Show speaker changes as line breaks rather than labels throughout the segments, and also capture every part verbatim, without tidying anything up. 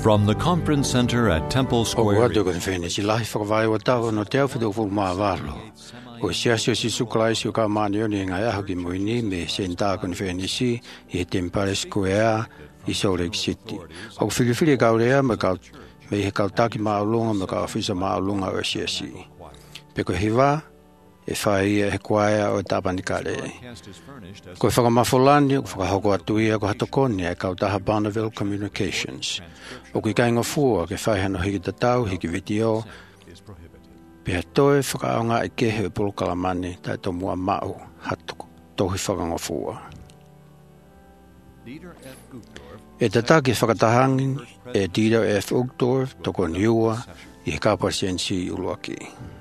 From the conference center at Temple
O
Square,
wadu kan fene si lahi whakawai wa tau no te awhidu fu maa walo. O siasio si sukalai si o ka maani o ni ngai aho ki moini me senta kan fene si i Temple Square i Salt Lake City. O whiriwhiri kau rea me kau me he kau taki maa ulunga me kau whisa maa ulunga o siasi. Peko hiwa e whai e he kwaea o tapani kare. Ko e whakamawholani, ko whakahoko atu ia ko hatokoni e kau taha Bonneville Communications. O ki kainga fua ke whai hano hiki tatau, hiki video, pia toe whakaonga i kehe e pulukalamani tai to mua mau hatoko, tohi whakango fua. E tataki whakatahangin e Dieter F. Uchtdorf toko niua i he kaparsiensi uluaki.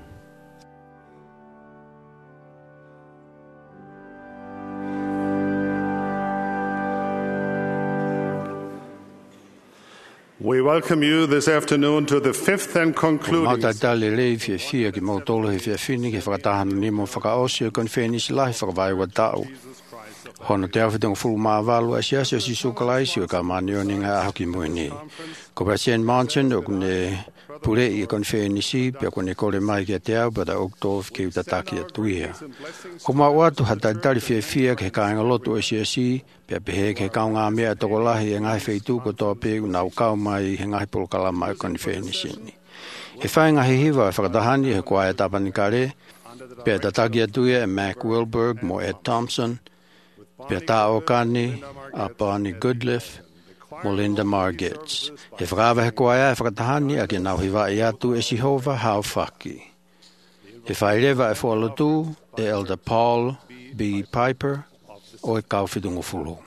We welcome you this afternoon to the fifth and concluding
Matatali lei fia fia ki mautolo he fia fini ki whakatahana nimo whakaosi o kon wheni si lahi whakawai wa tau. Hono te awhitong fulu maa walu a siasi o si sukalaisi o ka mani o ninga aho ki muini. Ko President Monson o kune pure i kon wheni si pia kone kore mai ki a te au bada Uchtdorf ki utataki a tuia. Ko maa watu hatatali fia fia ki he kainga lotu o siasi pia pehe ke kau ngā mea toko lahi e ngai wheitu ko tō pēu nau kau mai he ngai pulukala mai kon wheni sini. He whai ngahi hiwa e whakatahani he kua e tapani kare, pia tataki a tuia e Mac Wilberg mo Ed Thompson, pia tā o kani a Barney Goodliff mo Linda Margetts. He whakawa he kua e whakatahani a ki nau hiwa i atu e Sihova hau whaki. He whai rewa e whualotu e Elder Paul B. Piper, o e kauwhidungu fulu.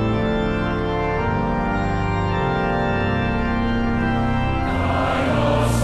I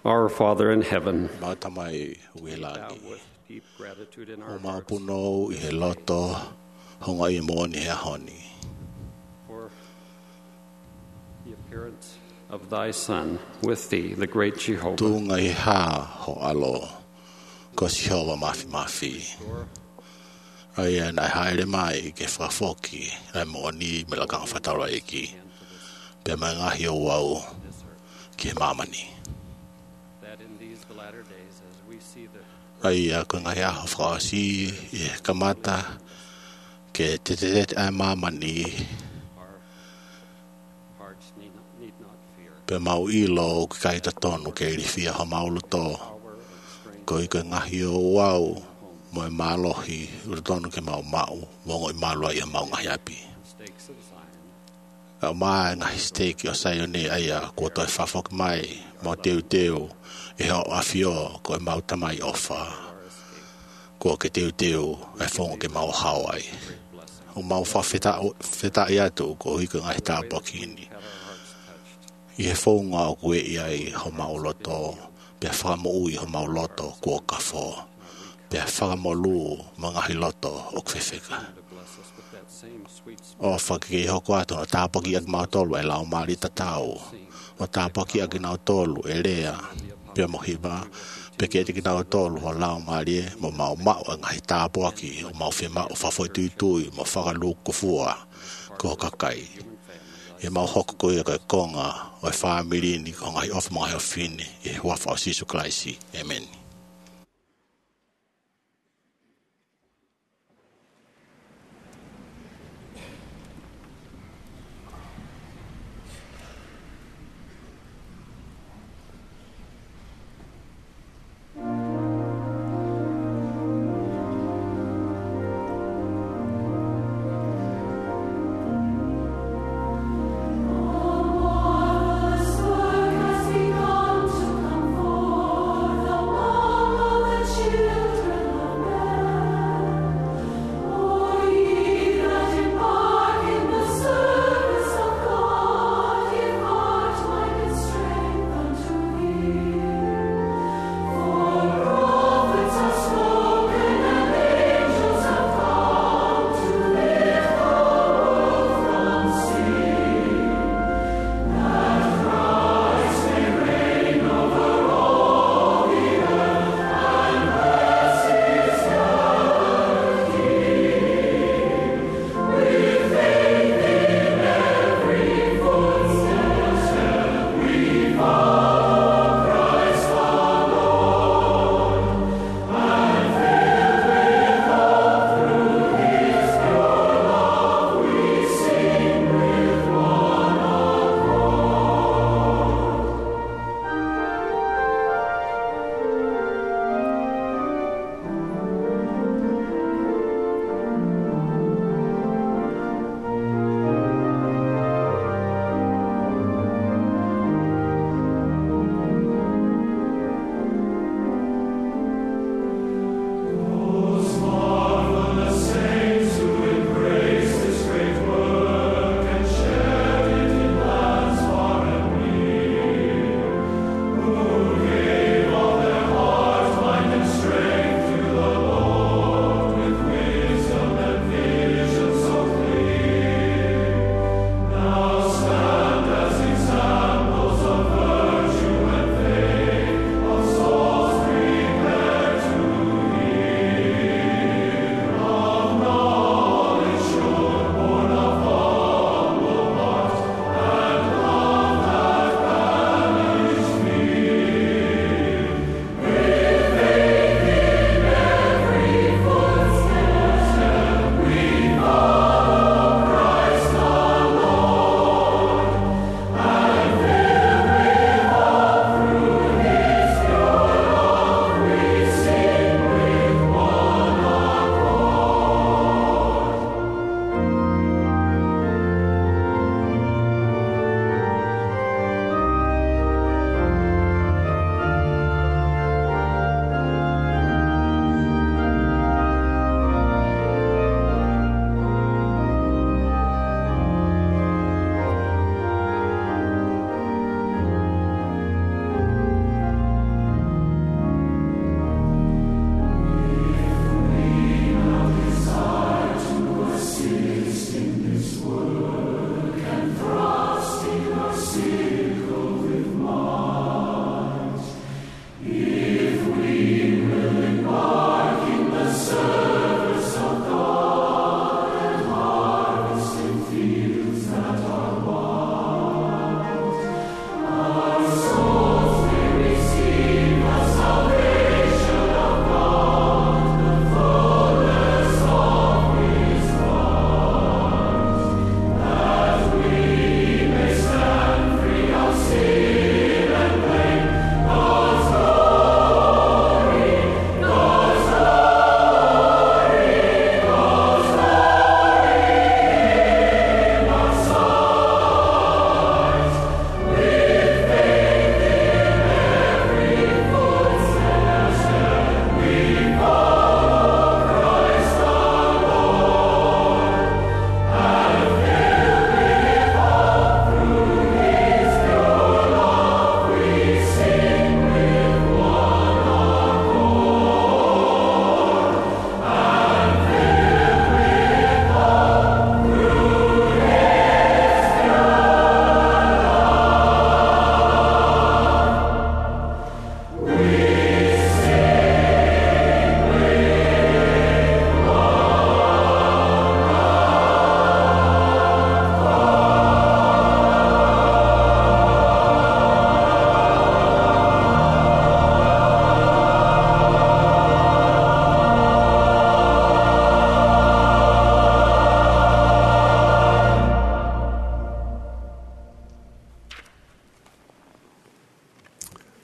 Our Father in heaven,
Matamai
bow
Wilani.
with deep gratitude in
O
our hearts
Mapuno i he loto honga i moni he honi.
for the appearance of thy Son with thee, the great Jehovah.
Tunga i ha ho alo. Ko si hoa mafi mafi.
Restore
Ai an ai haere mai ke whafoki. Ai moni me la kanga whataura eki. Pe mai ngahi o wau
this earth,
ki he mamani.
that in these latter days, as we see the
Ai a ko ngahi aho whaasi i he kamata ke te te te ai mamani
our hearts need not, need not fear.
pe mau ilo o ke kaita tonu ke irifia ho maulu to.
Power and strength
Ko i ka ngahi o wau mo e mālohi ura tonu ke mau mau mo i māloa i a mau ngahi api.
and stakes of Zion,
A mai ngahi steki o Saione aia kua toi whawhok mai mo teu teu e ho awhio ko e mau tamai ofa.
our escape,
Kua ke teu teu e whongo ke mau Hawaii.
great blessing.
O mau whawheta wheta i atu ko i ka ngahi tāpakini.
Had our hearts touched,
I he whonga o kue i ai ho mau loto. Pea whakamo ui ho mau loto kua ka whō. Pea whakamo lu mo ngahi loto o kwewheka.
to bless us with that same sweet spirit,
O whakake hoko atu no tāpaki ag mau tolu e lau maari tatau. O tāpaki ag nau tolu e rea. Pea mohiba. Pea ke te ki nau tolu ho lau maari e mo mau mau a ngahi tāpaki o mau whima o whawhoi tui tui mo whakalu kufua ko kakai. E mau hoko koe a kai konga o e whaamirini ko ngahi ofa mga heo whine e huafa o Sisu Kraisi. Amen.
Has begun to come forth, the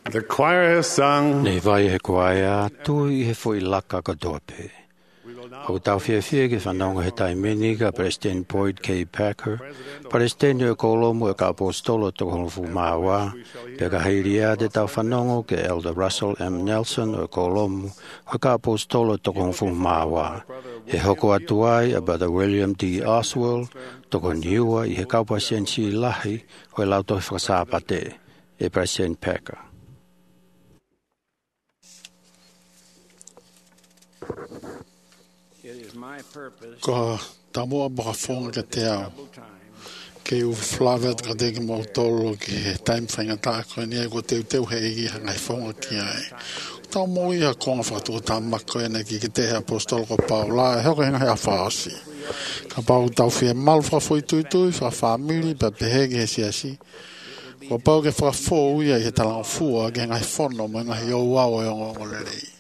The choir has sung.
Nei vai he koaia, tui he fo i laka ka tope. Au tau fia fia ke whanonga he tai meni ka President Boyd K. Packer, President o Kolomo e ka apostolo to honfu mawa, pe ka heiria de tau whanongo ke Elder Russell M. Nelson o Kolomo, o ka apostolo to honfu mawa. He hoko atuai a Brother William D. Oswald, to koniua i he kaupa sensi lahi o e lauto he whakasapate, e President Packer.
Ko tamua baka fonga ka te au. Ke u flavet ka teki mau tolo ki he time whainga tāko ni e ko teu teu he igi hangai fonga ki ai. Tau mo ia konga whakatuko tā mako ene ki ke te he apostolo ko pau la e hoko hinga he a whaosi. Ka pau tau fia malu whakafoi tui tui, whakafamili, pa pehegi he siasi. Ko pau ke whakafo uia i he talang fua ke hangai whono mo hangai o wau e ongo ngolelei.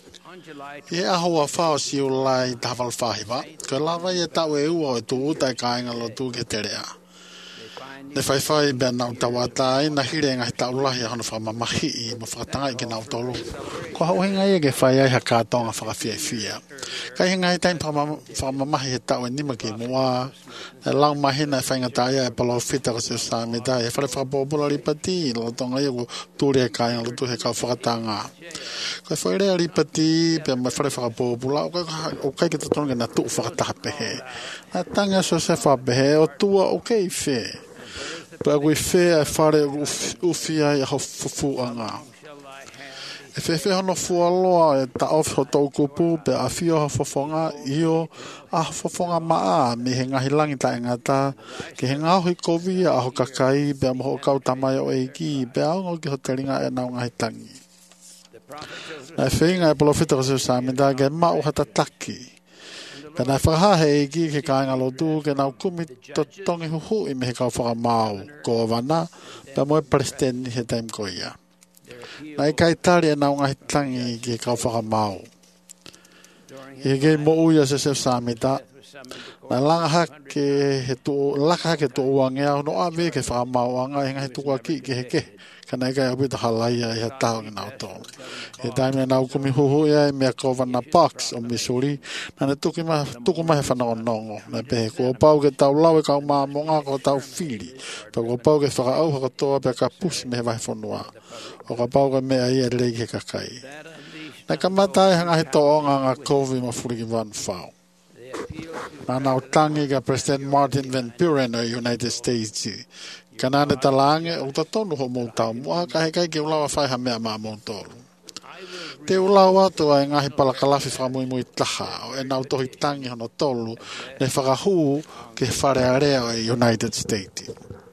Ie aho a whao si o lai tawal whahiwa, ko lawa i e tau e ua o e tu utai kāinga lo tu ke te rea. Ne whai whai bea nau tawata i na hire ngai tau lahi a hono whamamahi i ma whakatanga i ke nau tolu. Ko hau hinga i e ke whai ai ha kātonga whakawhia fia. Kai hinga i taim whamamahi he tau e nima ki mua, e lau mahina e whainga taia e palo whita ko se sa me tai, e whare whakapopula ripati, lo tonga i o tūre e kāinga lo tu he kau whakatanga. Ko foi rea ripati pe mai fare whakapopula o kai ke tatonga na tu whakatapehe. Na tanga so se whapehe o tua o kei whe. Pea koe whe e whare uwhi ai a ho fufuanga. E whe whe hono fualoa e ta of ho tau kupu pe a whio ho fofonga io a ho fofonga maa mi he ngahi langi ta engata ke he ngahi kovia a ho kakai pe a moho kau tamai o eiki pe a ongo ki ho teringa e nau ngahi tangi. Na whinga e polofita ko se samida ke mau hata taki. Ka nai whakaha e ki ke kāinga lotu ke nau kumi to tongi huhu i me he kau whakamau ko wana pe moe president he taim ko ia. Nai kai tari e nau ngahi tangi ke kau whakamau. I ke mo uia se se samida na langa hake he tu laka hake tu uangea no ave ke whakamau anga hinga he tukua ki ke he ke. Kana i kai apita halaia i ha tau ki nau tō. He taime nau kumi huhu ia i mea Governor Parks o Missouri, na ne tuku mahe whanau nongo. Na pehe kua pau ke tau lau e kau maa monga ko tau whiri. Pa kua pau ke whakaau haka toa pe ka pusi mehe wahi whanua. O ka pau ke mea i e reiki he kakai. Na ka matai hanga he toonga ngā COVID ma furiki wan whao. Na nau tangi ka President Martin Van Buren o United States. Kanane talange o ta tonu ho mo tau mo ka he kai ke ulawa fai ha mea ma mo tolu. Te ulawa to ai ngahi pala kalafi fa mo mo taha o e nau tohi tangi hono tolu ne whakahu ke whare area o United States.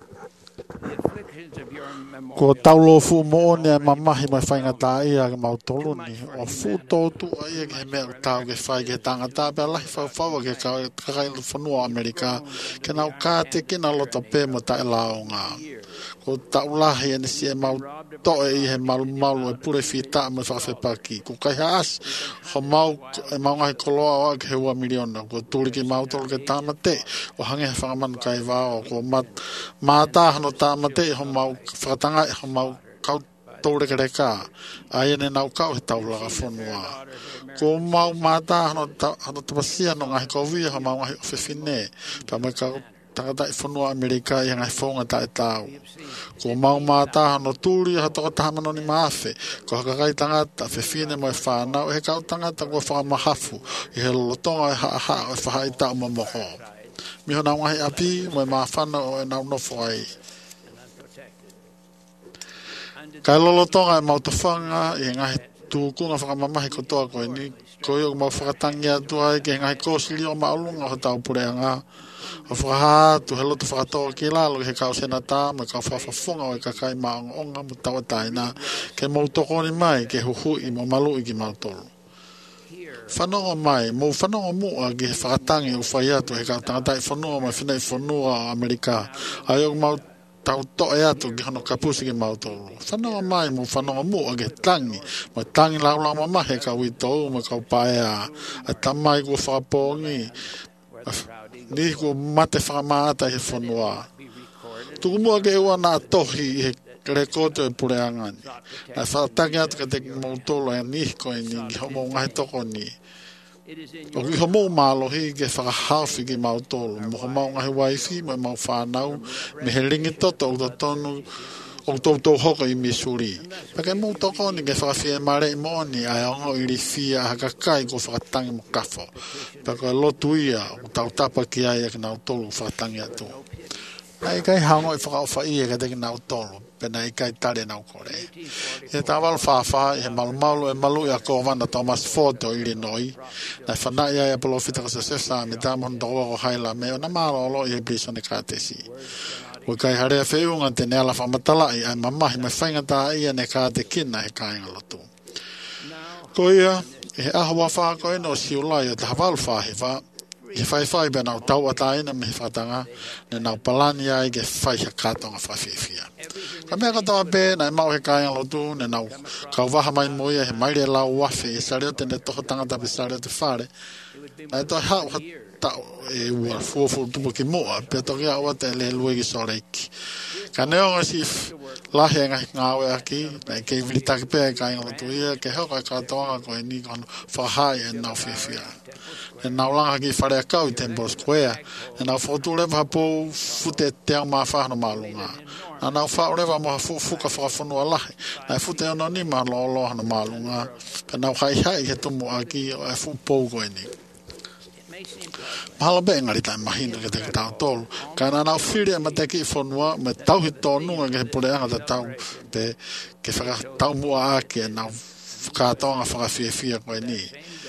Ko taulo fu mo ne mamahi mai whainga tā ia ke mau tolu ni o fu tōtu ai ke mea tau ke whai ke tangata pe alahi whau whaua ke kakai whanua Amerika ke nau kāte ke na lota pē mo ta e lao ngā. Ko taulahi ane si e mau toe i he malu malu e pure whita mo whawhepaki. Ko kai haas ho mau e mau ngahi koloa o ke heua miliona. Ko tūri ki mau tolu ke tāmate o hange he whangamanu kai wao. Ko mātā hano tāmate ho mau whakatanga ho mau kau tōre ke reka. Ai ane nau kau he taulaga whanua. Ko mau mātā hano tapasia no ngahi kovia ho mau ngahi ofewhine. Pa mai kau tangata i whanua Amerika i hangai whaunga ta e tau. Ko mau mātaha no tūri ha toka tahamano ni maafe. Ko hakakai tangata whewhine mo e whanau. He kau tangata ko whakamahafu. I he lolotonga e haa haa o e whahai tau mo moho. Miho nau ngahi api mo e maafana o e nau nofo ai. Kai lolotonga e mautawhanga i ngahi tūkunga whakamamahi kotoa koe ni. Ko i o mau whakatangi atu ai ke ngahi kōsili o maulunga ho tau pureanga. O whakaha tu he loto whakatoa ki lalo he kau senata me kau whawhafonga o e kakai maonga onga mo tawa taina ke mau toko ni mai ke huhui mo malu i ki mau tolu. Whanonga mai, mo whanonga mua ki he whakatangi o whaiatu he kau tangata i whanua mai whina i whanua o Amerika. Ai o mau tau toe atu ki hono kapusi ki mau tolu. Whanonga mai mo whanonga mua ki he tangi. Mo tangi lau lau mama he kau i tau mo kau paea. A tamai kua whakapongi. Ni ko mate whakamata he whanua. Tuku mua ke ua nā tohi he kere koto e pure angani. Na whaatake atu ka te mautolo e ni ko e ni homo ngai toko ni. O ki homo mālohi ke whakahawhi ki mautolo. Mo homo ngai waifi, mo mau whanau, me he ringi toto o tonu o tō tō hoko i Missouri. Pake mō toko ni ke whakawhia mare i mōni ai ongo i ri fia haka kai ko whakatangi mo kafo. Pake lotu ia o tau tapa ki ai e ki nau tolu whakatangi atu. Ai kai hango i whakawha ia ka te ki nau tolu. Pena i kai tare nau kore. E tāwal whawha i he malu malu e malu i a kōwana Thomas Ford o Illinois. Nai whanai ai a polofita ka sa sesa me tāmon tōwa ko haila me o na mālo olo i he briso ne kātesi. Ko kai harea whiunga te neala whamatala i ai mamahi me whainga tā ia ne kā te kina he kāinga lotu. Ko ia, he ahua whāko ino siulai o te hawal whāhiwa, he whai whai be nau tau ataina me he whatanga, ne nau palani ai ke whai ha kātonga whawhiwhia. Ka mea katoa pē, nei mau he kāinga lotu, ne nau kau waha mai moia he maire lau wafi, e sareo te ne toho tangata pe sareo te whare, nei toi hau ha tau e ua fuafu tupu ki moa, pe toki a ua te le lue ki soreiki. Ka neonga si lahi ngahi ngāwe aki, nei kei vilitaki pē e kāinga lotu ia, ke hau kai kātoanga ko e ni kono whahai e nau whiwhia. E nau langa ki whare akau i Temple Square, e nau whautu lewa hapo fute te au maa whahano maalunga. Na nau whao lewa moha fuka whakafonua lahi, nei fute ono ni maa lolo hano maalunga, pe nau hai hai he tumu aki o e fu pou koe ni. Mahala be ngari tai mahina ke te tau tolu. Ka na nau whiri e ma te ki whanua, me tau hi tōnunga ke he pureanga te tau, pe ke whaka tau mua ake e nau whakatonga whakawhiawhia koe ni.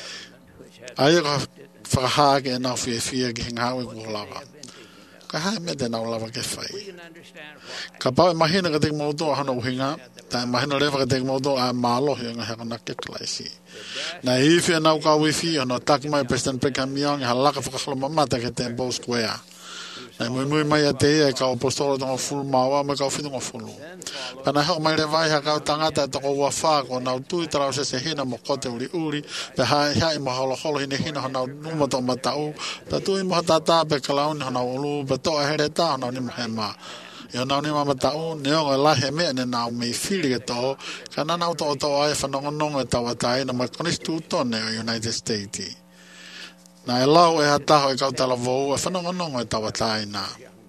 Aia ka whakahake e nau whiawhia ki hingawe kua lawa. Ka hae me te nau lawa ke whai. Ka pau e mahina ke te mautoa hana uhinga, tai mahina rewa ke te mautoa a mālohi o ngā heka na keklaisi. Na iwi e nau ka wifi o no tak mai President Brigham Young ha laka whakakala mamata ke Temple Square. Na mui mui mai a te ia e ka apostolo tonga fulu maua me ka uwhitunga fulu. Pana hau mai rewai ha kau tangata e toko ua whako nau tui tarau se se hina mo kote uri uri pe hai hai mo holo holo hine hina hanau numato matau pe tui mo hatata pe kalauni hanau ulu pe toa here ta hanau ni mahema. Yo nau ni mama tau neonga lahe mea ne nau mei whiri ke tō ka na nau tō tō ai whanongononga e tawatai na mai konistu tōne o United States. Na e lau e hataho e kautala vou e whanongononga e tawatai na.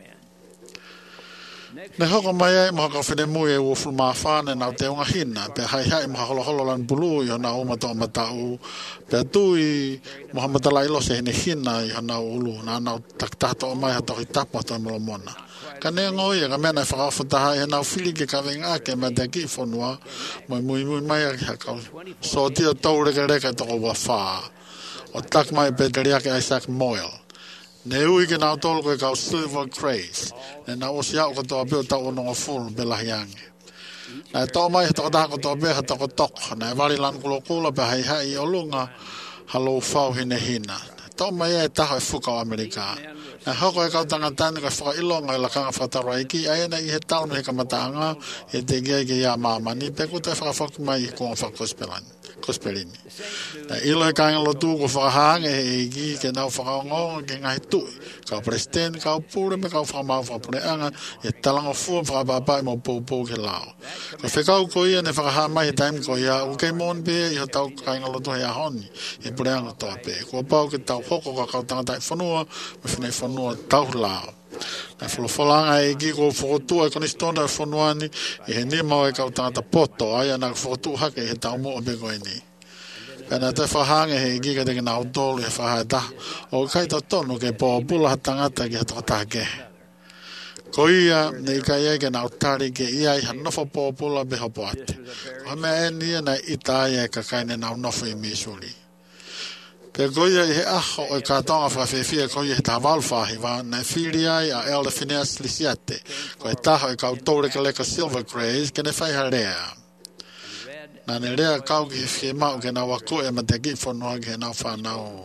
Ne hoko mai ai moha kau whine mui e uofu maa whāne nau te unga hina pe hai hai moha holo holo lan pulu i hana uma tō matau pe tui moha matala ilo se hine hina i hana ulu na nau taktato o mai hatoki tapo to molo mona. Ka nea ngoi e ka mea nei whakawhataha e nau whiri ke kawenga ke me te ki whanua moi mui mui mai a ki hakau so tia tau reka reka toko wa whaa o tak mai pe te riake Isaac Moyle ne ui ke nau tolu koe kau Silver Grace ne nau osi au ka toa peo tau ononga fulu pe lahiange na e tau mai he toko taha ko toa peo he toko toko na e wari lan kulo kula pe hai hai o lunga halo whau hine hina tau mai e taho e whukau Amerika. Na hoko e kau tangatani ka whaka ilonga i la kanga whakataro iki, ai na i he taunu he kamataanga, he te ngia ki ia mamani, pe kuta e whakawhaku mai i konga whakosperini. Na ilo he kanga lotu ko whakahange he iki, ke nau whakaongonga ke ngahi tui, kau president, kau pure me kau whakamau whakapureanga, e talanga fua whakapapai mo pou ke lao. Ko whekau ko ia ne whakaha mai he taimi ko ia, u kei mon pe, i ho tau kanga lotu he ahoni, e pureanga toa pe. Ko pau ke tau hoko ka kau tangatai whanua, me whinei whanua tau lao. Na whalawhalanga e ki ko whakotua e konistonda e whanuani, i he ni mau e kau tangata poto, ai ana whakotua hake he tau mo ope koe ni. Pena te whahange he ki ka teke nau tolu he whahae ta, o kai tau tonu ke po pula ha tangata ki he tokatake. Ko ia, ne i kai eke nau tari ke ia i ha nofo po pula be hopo ate. Ko mea e nia na ita ai e ka kaine nau nofo i Missouri. Pe goia i he aho o i kātonga whawhiwhia koia he tāwalu whahiwa, na whiri ai a Elder Phineas Lisiate, ko e taho i kau tōreka leka Silver Grace, ke ne whaiha rea. Na ne rea kau ki he whie mau ke nau wako e ma te ki whanua ki he nau whanau.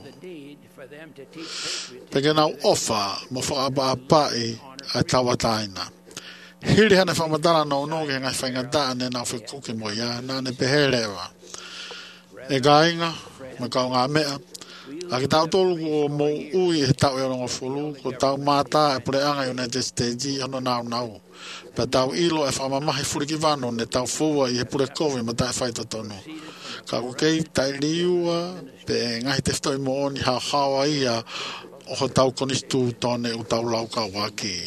Pe ke nau ofa, mo whakapa apai a tawataina. Hiri hane whamatara no no ke ngai whaingata ane nau whikuki mo ia, na ne pehe rewa. E gainga, me kau ngā mea, A ki tau tolu ko mo ui he tau e rongo fulu, ko tau mata e pure anga United States i ano nau nau. Pa tau ilo e whamamahi furiki wano ne tau fua i he pure kovi ma tai whaita tonu. Ka ko kei tai liua, pe ngahi te ftoi mo oni hao hawa ia o ho tau konistu tone u tau lau ka waki.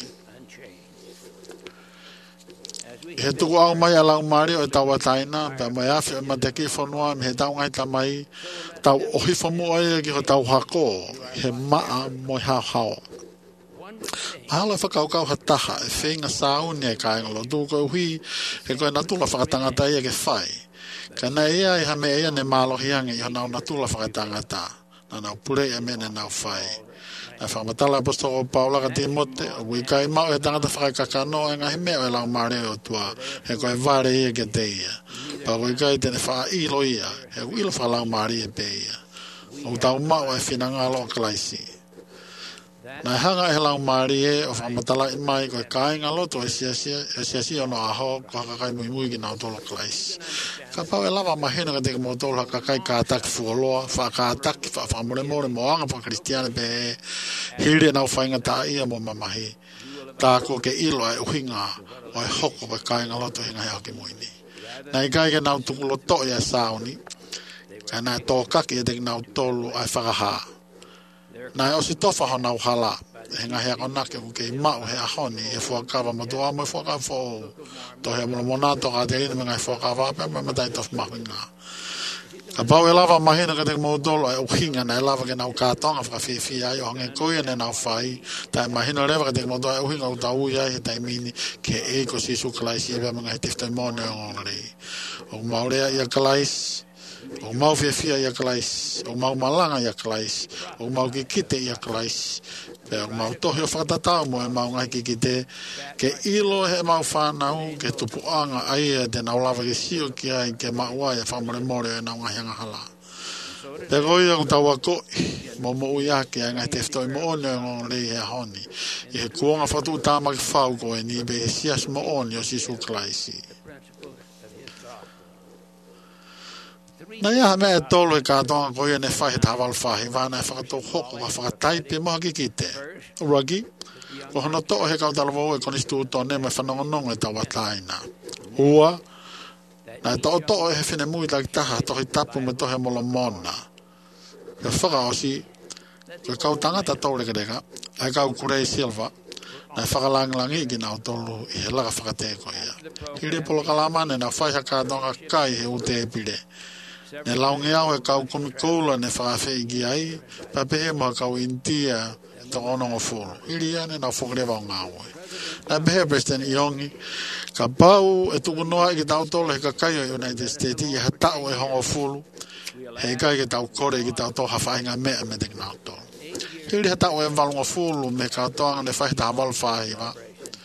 He tuku au mai a lau mario e tau ataina, pe mai awhi e mateki whanua, me he tau ngai tamai, tau ohi whamu ai ki ho tau hako, he maa moi hao hao. Mahala whakaukau ha taha, e whenga sauni e ka engalo, tu koe hui, he koe natula whakatangata ia ke whai. Ka na ia i hame ia ne malohiangi, i hanau natula whakatangata, na nau pure e mene nau whai. Na whakamatala apostolo Paula ka Timote, o kui kai mau e tangata whakakakano e ngahi mea e lau mareo tua, he koe vare ia ke te ia. Pa kui kai tene wha ilo ia, he ilo whalau mari e pe ia. O tau mau e whinangalo kalaisi. Na hanga e lau mari e o whamatala i mai koe kai ngaloto e siasia, e siasia ono aho, ko haka kai mui mui ki nau tolo kalaisi. Ka pau e lava mahena ka teke mo tolo haka kai ka ataki fuoloa, wha ka ataki, wha whamore more mo anga pa kristiane pe hiri nau whainga ta ia mo mamahi. Tā ko ke ilo e uhinga o e hoko koe kai ngaloto hinga hea ki muini. Na i kai ke nau tukulo to ia sauni, ka nai tō kaki e teke nau tolu ai whakaha. Na e osi tofa ho nau hala, hinga hea konake ku ke i mau he ahoni, e fuakawa mo tua mo e fuakawa fo to he mo monato ka te ina mga e fuakawa, pe me matai tof mahinga. Ka pau e lava mahina ka te mo tolo e uhinga na e lava ke nau kātonga whakawhiwhi ai o hange koia ne nau whai, tai mahina rewa ka te mo tolo e uhinga u tau ia he tai mini ke e ko si su kalaisi e pe mga he tiftai mo ne ngongari. O maurea ia kalaisi, o mau whiawhia ia kalaisi, o mau malanga ia kalaisi, o mau kikite ia kalaisi, pe o mau tohi o whakatatau mo e mau ngai kikite, ke ilo he mau whanau, ke tupuanga aia te nau lava ke sio ki ai, ke maua ia whamore more e nau ngai hanga hala. Pe koi au tau a koi, mo mo ui ake a ngai teftoi mo one o ngon rei he honi, i he kuonga whatu tāma ki whau koe ni be he sias mo one o sisu kalaisi. Na ia me e tolo e kātonga koia ne whahi tāwal whahi, wāna e whakatou hoko ka whakataipi moha ki kite. Uraki, ko hana toa he kautalawa e konistu tōne me whanongonongo e tawa taina. Ua, na e toa toa e he whine mui taki taha tohi tapu me tohe molo mona. Ka whakaosi, ko kautangata tōre kereka, e kau kurei silva, na e whakalangilangi ki nau tolu i he laga whakateko ia. Hiri polo kalamane na whaiha kātonga kai he ute e pire. Ne laungi au e kau komikoula ne whakawhi i ki ai, pa pehe moha kau intia e to onongo fulu. Iri ane na whukirewa o ngāwe. Na pehe President Iongi, ka pau e tuku noa i ki tau tolo he ka kai o United States i ha tau e hongo fulu, he kai ki tau kore i ki tau toha whainga mea me te nau tolo. Iri ha tau e valungo fulu me ka toanga ne whahi ta walu whahi wa.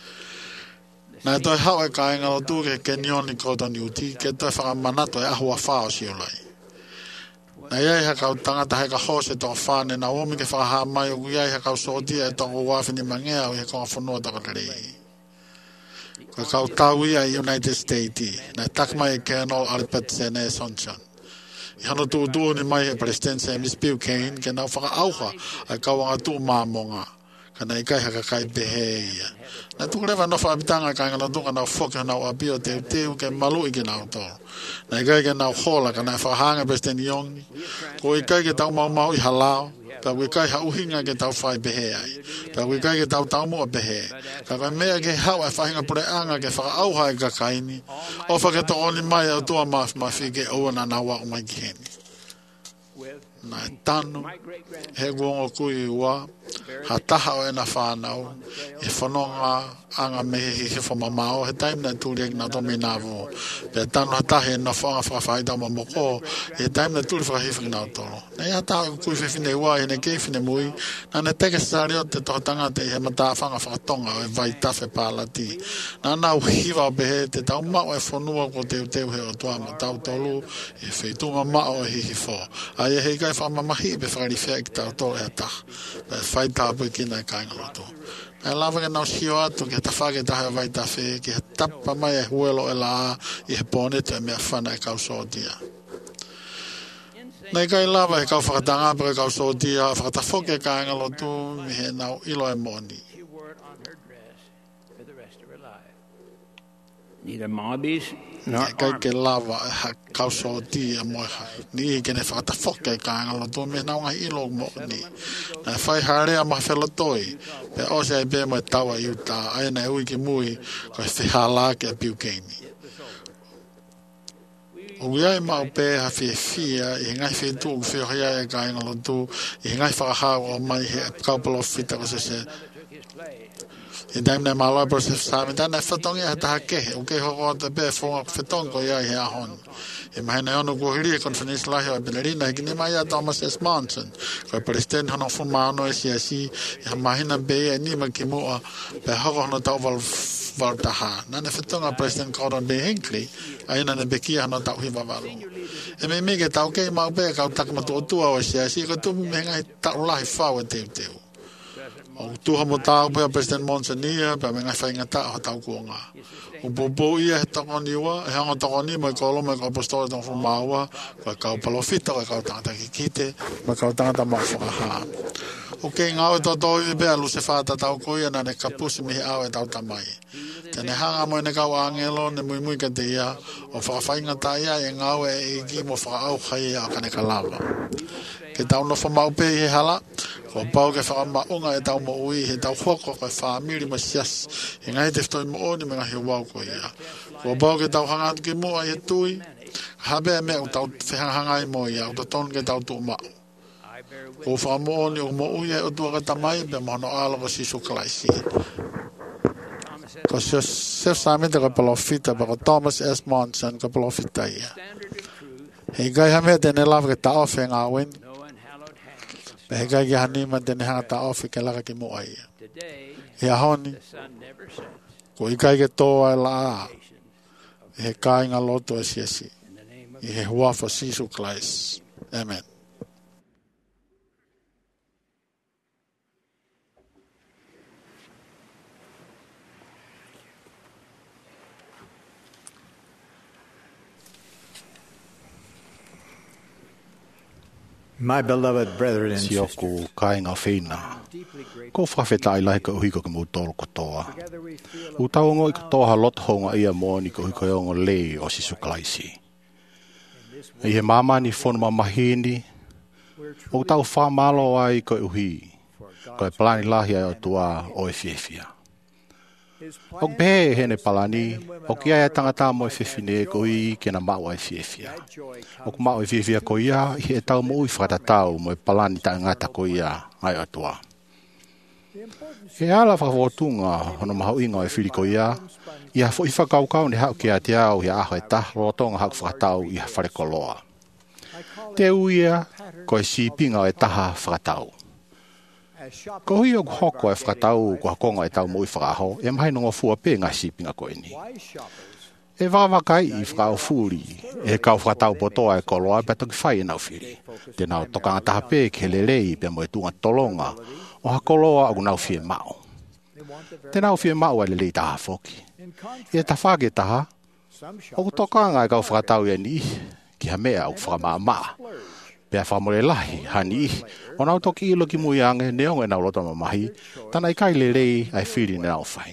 Na e toi hau e ka engalo tu ke ke nioni kota niuti, ke toi whakamanato e ahua whao si olai. Na iai ha kau tangata he ka hose tō whāne na omi ke whakaha mai o iai ha kau sootia e tōngo wāwhini mangea o he konga whanua takarei. Ko kau tau ia i United States, na takmai e Colonel Albert Sene Sonson. I hano tu tu ni mai e President Sam Spilkane ke nau whakaauha ai kauanga tu māmonga. Kana i kai haka kai pehe ia. Na tuku rewa no whaabitanga kai ngana tuka nau whoki nau apio teu teu ke malu i ke nau tō. Na i kai ke nau hola kana i whahanga President Iongi. Ko i kai ke tau mau mau i halao. Ka kui kai ha uhinga ke tau whai pehe ai. Ka kui kai ke tau tau mua pehe. Ka kai mea ke hau e whahinga pure anga ke whakaauha i ka kaini. O whake to oni mai au tua mawhi ke oua na nawa o mai ki heni. Na e tanu, he guongo kui ua, ha taha o e na whanau, e whanonga anga mehe he whamamao, he taim na tūri eki na tomi nāwo. Pe tanu ha tahe e na whanga whakawhaita ma moko, e taim na tūri whakahifiki nā toro. Na ia taha kui whiwhine ua, he ne kei whine mui, na ne teke sari o te toha tangata i he mata whanga whakatonga o e vai tawhe pālati. Na nau hiwa o behe, te tau mao e whanua ko teu teu he o toa ma tau tolu, e whaituma mao e hihi fo. A e hei kai whamamahi pe whakarifea ki tau tolu e taha. Pe whai tāpu i kina e kaingaloto. E lava ke nau sio atu ke ta whake taha vai tawhe, ki he tapa mai e huelo e la i he pōneto e mea whana e kau sōtia. Nei kai lava e kau whakatanga pa kau sotia whakatafoke ka nga lotu mi he nau ilo e moni.
Neither mobbies
Nor kai ke lava e kau sotia mo hai. Ni ke ne whakatafoke ka nga lotu mi nau ngai ilo moni. Na whai harea ma whelotoi. Pe ose ai be mo tawa iuta ai na ui ki mui ko e whihala ke piu keimi. O ia mau pe ha fe fia e ngai fe tu fe ia e kai ngalo tu e ngai fa ha o mai he couple of feet o se se e dai na malo per se sa me dai na fatong ia ta ke o ke ho te be fo fatong ko ia ia hon e mai na ono go hiri conference la ia belerina que ni mai a Thomas S. Monson ko presidente hono fo mano e si asi e mai na be ni ma ke mo pe ho no ta val valtaha na ne fatong a president Gordon B. Hinckley ai na be ki ano ta hi vavalu e me me ke ta ke ma be ka ta ma to tu o si asi ko tu me ngai ta la fa o te te o tu ha mo ta pe president Monson ni pe me ngai fa ngata ha ta ko nga o bobo ia ta ko ni wa e ha ta ko ni ma ko lo ma ko pastor don fo ma wa ka ka palo fita ka ta ta ki kite ma ka ta ta ma fa ha o ke nga o to to be alu se fa ta ta ko ia na ne kapus mi a o ta ta mai tene hanga mo ne ka angelo ne mui mui ka te ia o fa fa ngata ia e nga o e ki mo fa au khai a ka ne ka lava ke ta no fa mau pe he hala o pau ke fa ma unga e ta mo ui he ta foko ka family ma sias e nga te sto mo ni me nga he wa ko ia o pau ke ta hanga ke mo ai tui habe me o ta fe hanga mo ia o ton ke ta tu ma o fa mo ni o mo ui e o tu ka ta mai be mo no alo ko si su klaisi ko se se samete ka palofita ba Thomas S. Monson ka palofita ia he gai ha me te ne lava ke ta ofe nga wen he gai ya ni ma te ne hanga ta ofe ke la ke mo ai ia honi ko i gai ke to ai la he kai nga loto si si he hua fa si su klais amen.
My beloved brethren and
si oku kai nga fina ko whawheta i lai ka uhi ko ke mūtoro kotoa u tau ngoi ko toha lot honga ia mōni ko uhi ko ongo le o si suklaisi i he mamani whono mamahini o tau whamalo ai ko uhi ko e palani lahi ai o tua o e fiefia o be hene palani o ki ai tangata mo e fiefine ko i ke na mau ai fiefia o ku mau e fiefia ko ia i e tau mo i whakatatau mo e palani ta ngata ko ia ai o tua e ala whakawotunga hono mahau inga e whiri ko ia i a fo i whakaukau ne hau ke a te au i a aho e ta rotonga hau whakatau i a wharekoloa te uia ko e sipinga o e taha whakatau ko hui o hoko e whakatau ko hakonga e tau mo i whakaho e mahi nongo fua pe ngā sipinga ko e ni e whakawakai i whakao furi e kau whakatau potoa e koloa pe toki whai e nau whiri te nau tokanga taha pe ke lelei pe mo e tunga tolonga o hakoloa agu nau fie mao te nau fie mao e lelei taha foki e ta whake taha o tokanga e kau whakatau e ni ki ha mea o whakamaa maa pe a whamore lahi hani o nau toki ilo ki mui ange neonga e nau loto mamahi tana i kai lelei ai whiri ne nau whai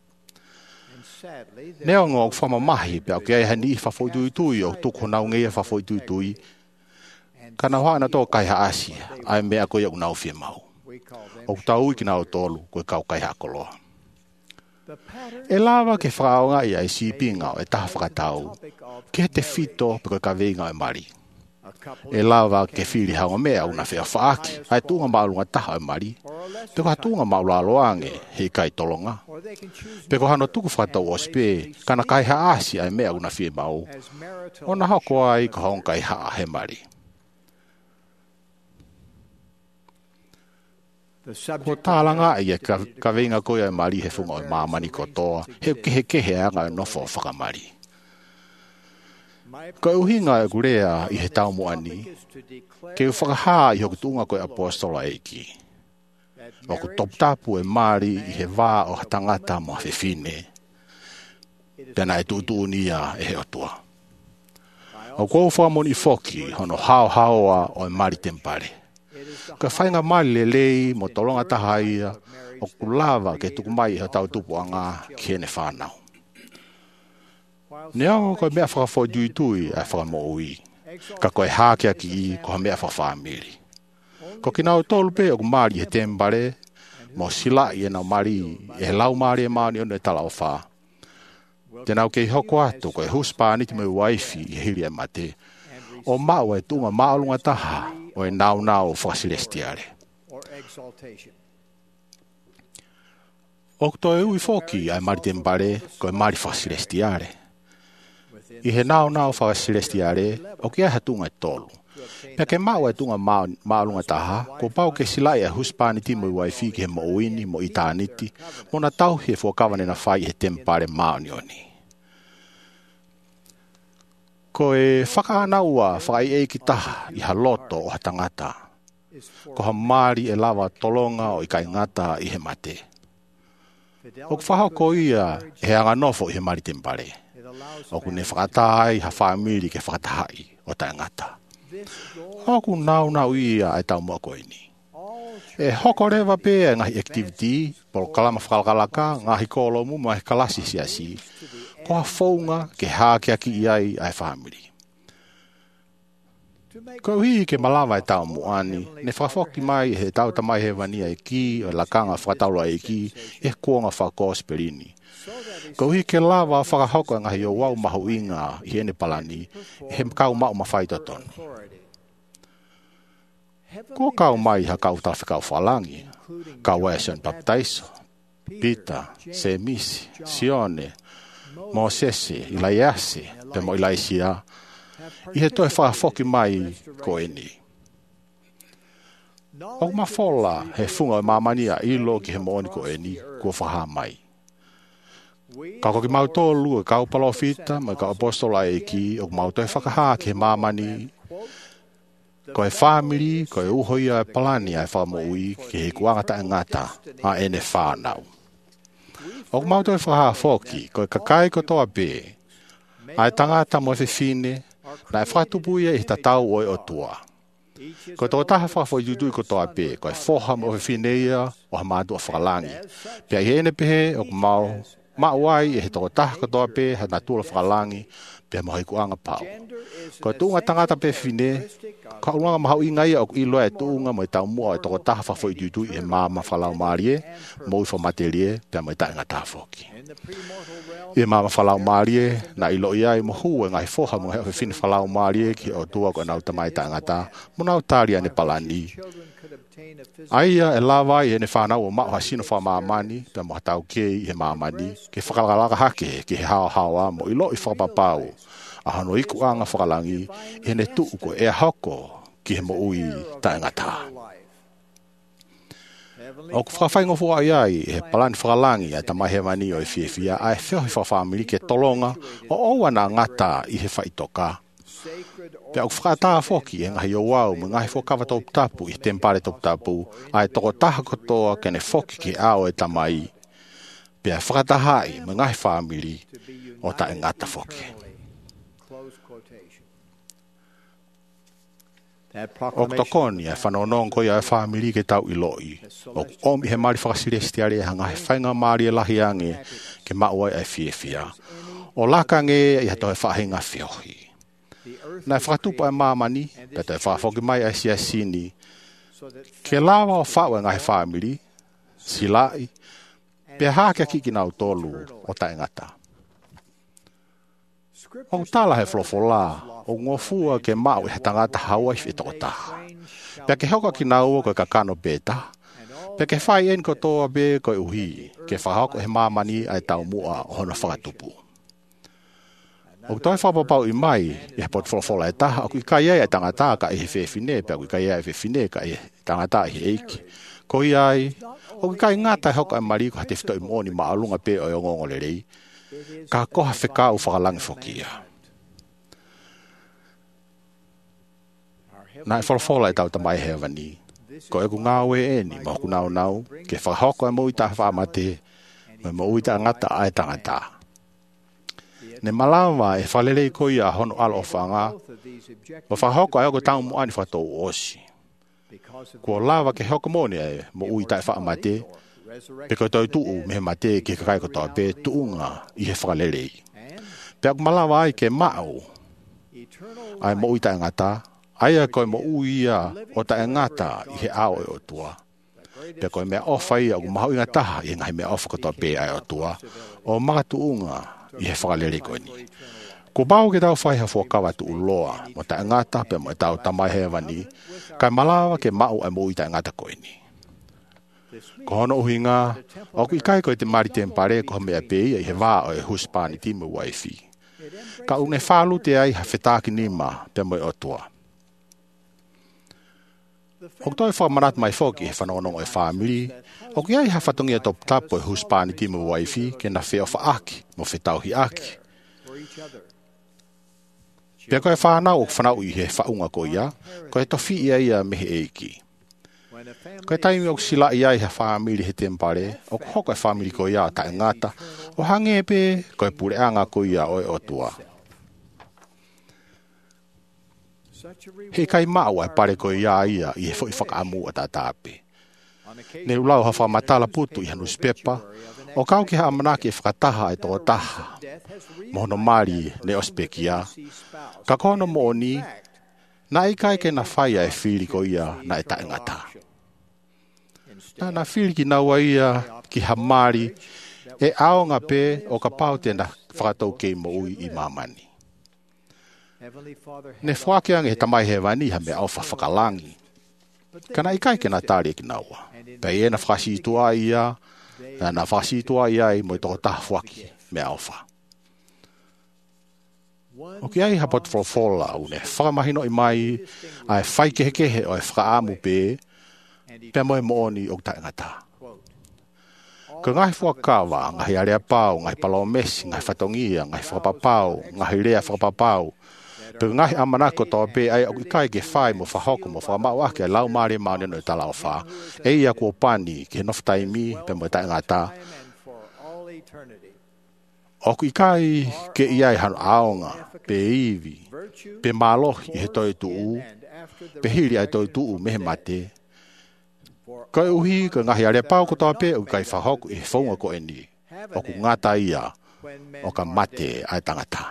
neonga o whamamahi pe au ki ai hani i whafoitui tui o tuku nau ngei e whafoitui tui kana hoa na tō kai haasia ai mea koe au nau fie mau o tau i ki nau tolu koe kau kai hakoloa e lava ke whakaonga i ai sipinga o e taha whakatau ke te fito pe koe ka veinga e mari e lava ke whiri haunga mea una whea whaaki ai tunga maulunga taha e mari pe ko hatunga maula aloange hei kai tolonga pe ko hano tuku whakatau ospe kana kai haasi ai mea una whea mau ona hako ai ko haunga kai haa he mari ko tālanga i e ka veinga koe e mari he whunga o mamani kotoa he kehe kehe anga e nofo whakamari ko uhinga e gurea i he tau moani, ke u whakaha i hoku tunga koe apostola eiki. O ku toptapu e mari i he wā o hatangata mo whiwhine. Pena e tūtūnia e he otua. O kou whamoni foki, hono hao haoa o e mari tempare. Ka whainga mali le lei mo tolonga tahaia o kulava ke tukumai ha tau tupu anga kene whanau. Neango koe mea whakafo dui tui a whakamo ui. Ka koe hākea ki i ko ha mea whawhamiri. Ko kina o tolu pe o kumari he tempare mo sila i e nau mari e lau mari e maani ono e tala o wha. Tēnau kei hoko atu koe huspani ti mai waifi i hiri e mate. O mau e tunga maalunga taha o e nau nau whasilestiare. O to e ui foki ai mari tempare koe mari whasilestiare. I he nau nau whasilestiare o kia hatunga e tolu. Pea ke mau e tunga maalunga taha, ko pau ke silai e huspani ti mai waifi ki he mo uini mo itaniti, mo na tau he fuakawane na whai he tempare maonioni. Ko e whakaanaua whakai e ki taha i ha loto o ha tangata. Ko ha mari e lava tolonga o i kai ngata i he mate. O ku whahako ia he anganofo i he mari tempare. O ku ne whakatai ha whamiri ke whakatahai o tai ngata. O ku nau nau ia e tau mua koe ni. E hoko rewa pe e ngahi activity, polo kalama whakalaka, ngahi kolomu mo e kalasi siasi. Ko ha whaunga ke hākea ki iai ai whamiri. Ko hi ke malawa e tau muani, ne whafoki mai he tau tamai he wania e ki, o lakanga whakataula e ki, e kuonga whakos perini. Ko hi ke lava whakahoko e ngahi o wau mahu inga i hene palani, he kau mau mawhaitoton. Ko kau mai ha kau tawhikau whalangi, kau e Saint Baptaiso, Peter, Semisi, Sione, Mosese, Ilaiase, pe mo Ilaisia, i he toi whakafoki mai ko e ni. O ma fola he funga o mamania ilo ki he mooni ko e ni, kua whaha mai. Ka koki mau tolu e kau palofita, mai ka apostola e ki, o mau toi whakaha ki he mamani, ko e family, ko e uhoia e palani ai whamo ui, ki he kuangata e ngata, a ene whanau. O mau toi whaha foki, ko e kakai ko toa be, ai tangata mo e whiwhine, na e whatupuia i tatau o e otua. Ko tō taha whakafo yudui ko toa be, ko e whoha mo e whiwhineia o ha mātua whakalangi. Pea i ene pehe o mau, mauai e he tō taha ko toa be, ha natura whakalangi, pea mo hei kuanga pau. Ko tūnga tangata pe whine, ka uranga mahau i ngai o iloa e tūnga mo i tau mua e tō taha whakafo yudui e māma whalau maarie, mo i whamaterie, pea mo i tainga tāwhoki. I mama whalau maarie, na ilo ia i mohu e ngai whoha mo heo whine whalau maarie ki o tua ko e nau tamai tangata, mo nau tāria ne palani. Aia e lawa i ene whanau o mao hasino wha maamani, pia mo hatau kei i he maamani, ke whakalaka hake ki he hao hawa mo ilo i whakapapau, a hano iku anga whakalangi, i hene tuuko e hoko ki he mo ui tangata. O ku whawhaingo fua ai ai, he palani whakalangi ai tamai he mani o i whiawhia, ai whio hi whawhamiri ke tolonga o owana ngata i he whaitoka. Pea o ku whakataa whoki e ngahi o wau, me ngahi whakawa tōpu tapu i tempare tōpu tapu, ai toko taha kotoa kene whoki ki ao e tamai. Pea whakatahai me ngahi whamiri o ta e ngata whoki. O tokoni e whanonong ko ia e whamiri ke tau iloi. O omi he mari whakasirestiare e hanga he whainga mari e lahi ange ke maua e whiawhia. O lakange i hato he whahinga whiohi. Nai whakatupa e mamani, peto e whakafoki mai e siasini, ke lawa o whaua ngahi whamiri, silai, pe hake a kiki nau tolu o taingata. O tala he flofola, o ngofua ke mau he tangata hawa i whitoko taha. Pea ke hoka ki nau ko ka kano beta, pea ke whai en ko toa be ko uhi, ke whahoko he mamani ai tau mua o hona whakatupu. O toi whapapau i mai, i he pot flofola e taha, o kui kai e tangata ka i he whewhine, pea kui kai e whewhine ka i tangata i he eiki. Ko i ai, o kui kai ngata e hoka e mariko hate whito i mooni maalunga pe o ngongo le rei, ka koha wheka u whakalangi whokia. Nai whalafola e tau tamai hewa ni, ko e ku ngāwe e ni, ma ku nau nau, ke whakahoko e mo i taha whamate, me mo i taha ngata ai tangata. Ne malawa e whalele ko ia hono alo o whanga. Ma whahoko ai o ko tau mo ani whatou osi. Ko lava ke hoko mone ai mo ui tai whaamate. Pe ko tau tuu me mate ke kakai ko tau pe tuunga i he whalele. Pe ako malawa ai ke mau. Ai mo ui tai ngata. Ai a koe mo ui ia o tai ngata i he ao e o tua. Pe koe mea ofa ia o mahau inga taha i ngai mea ofa ko tau pe ai o tua. O mga tuunga i he whalele koe ni. Ko bau ke tau whai ha fuakawa tu uloa, mo ta ngata pe mo tau tamai hewa ni, kai malawa ke mau ai mo i ta ngata koe ni. Ko hono uhinga, o ku ikai koe te mari tempare ko mea pei i he wā o e huspani timu waifi. Ka une whalu te ai ha whetaki nima pe mo i otua. O toi whamanat mai whoki he whanonong o e whamiri, o ku iai ha whatongi e top tapo e huspani timu waifi ke na wheo whaaki mo whetauhi aki. Pea koe whanau o whanau i he whaunga ko ia, koe tofi ia ia mehe eiki. Koe taimi o sila ia i he whamiri he tempare, o ko hoko e whamiri ko ia ta ngata, o hange pe koe pureanga ko ia o e otua. He kai mau ai pare ko ia ia i he fo i whakaamu a tātāpe. Ne ulau ha whamatala putu i hanu spepa, o kau ki ha amanaki e whakataha e tō taha. Mohono mari ne ospekia. Ka kono mo ni, na ikai ke na whaia e whiri ko ia na e taengata. Na na whiri ki naua ia ki ha mari, e aonga pe o ka pau tena whakatou kei mo ui i mamani. Ne whakeang e tamai he wani ha me au whakalangi. Kana ikai ke na tari ki naua. Pei e na whakasitua ia, na whakasitua ia i mo i toko taha whaki me alfa. O ki ai hapot wholofola une, whakamahino i mai, ai whaikehekehe o e whakaamu pe, pe moe mooni o ta ngata. Ka ngai whakawa, ngai area pau, ngai palau mesi, ngai whatongia, ngai whakapapau, ngai rea whakapapau, pe ngai amanako tō pe ai o kai ke whai mo whahoko mo whakamau ake a lau maare maune no i talau wha, e ia kua pani ke noftaimi pe moe ta ngata. O ku ikai ke iai hano aonga, pe iwi, pe malohi i he toi tuu, pe hiri ai toi tuu mehe mate. Kai uhi ka ngahi are pau ko tau pe o kai whahoku i he whaunga ko eni, o ku ngata ia, o ka mate ai tangata.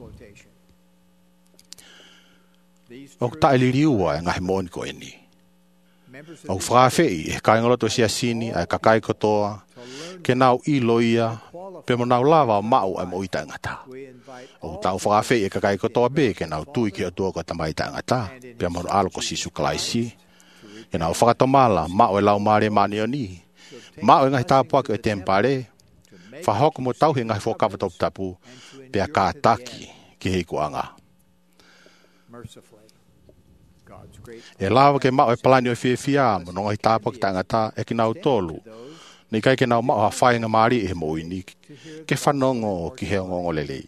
O ku taeliriua e ngahi mooni ko eni. O ku whakawhei e kai ngaloto sia sini ai kakai kotoa, ke nau ilo ia, pe mo nau lava o mau ai mo i tangata. O tau whakawhei e kakai kotoa be ke nau tui ki o tua ko tamai tangata, pe mo alo ko sisu kalaisi. E nau whakatomala, mau e lau maare mani o ni. Mau e ngahi tāpua ki o tempare, whahoko mo tau he ngahi whakawa topu tapu, pe a kātaki ki hei kuanga. E lawa ke mau e palani o fia fia, mo no ngahi tāpua ki tangata e ki nau tolu. Ni kai ke nau mau ha whainga maari e mo ini, ke whanongo ki he ngongo lelei.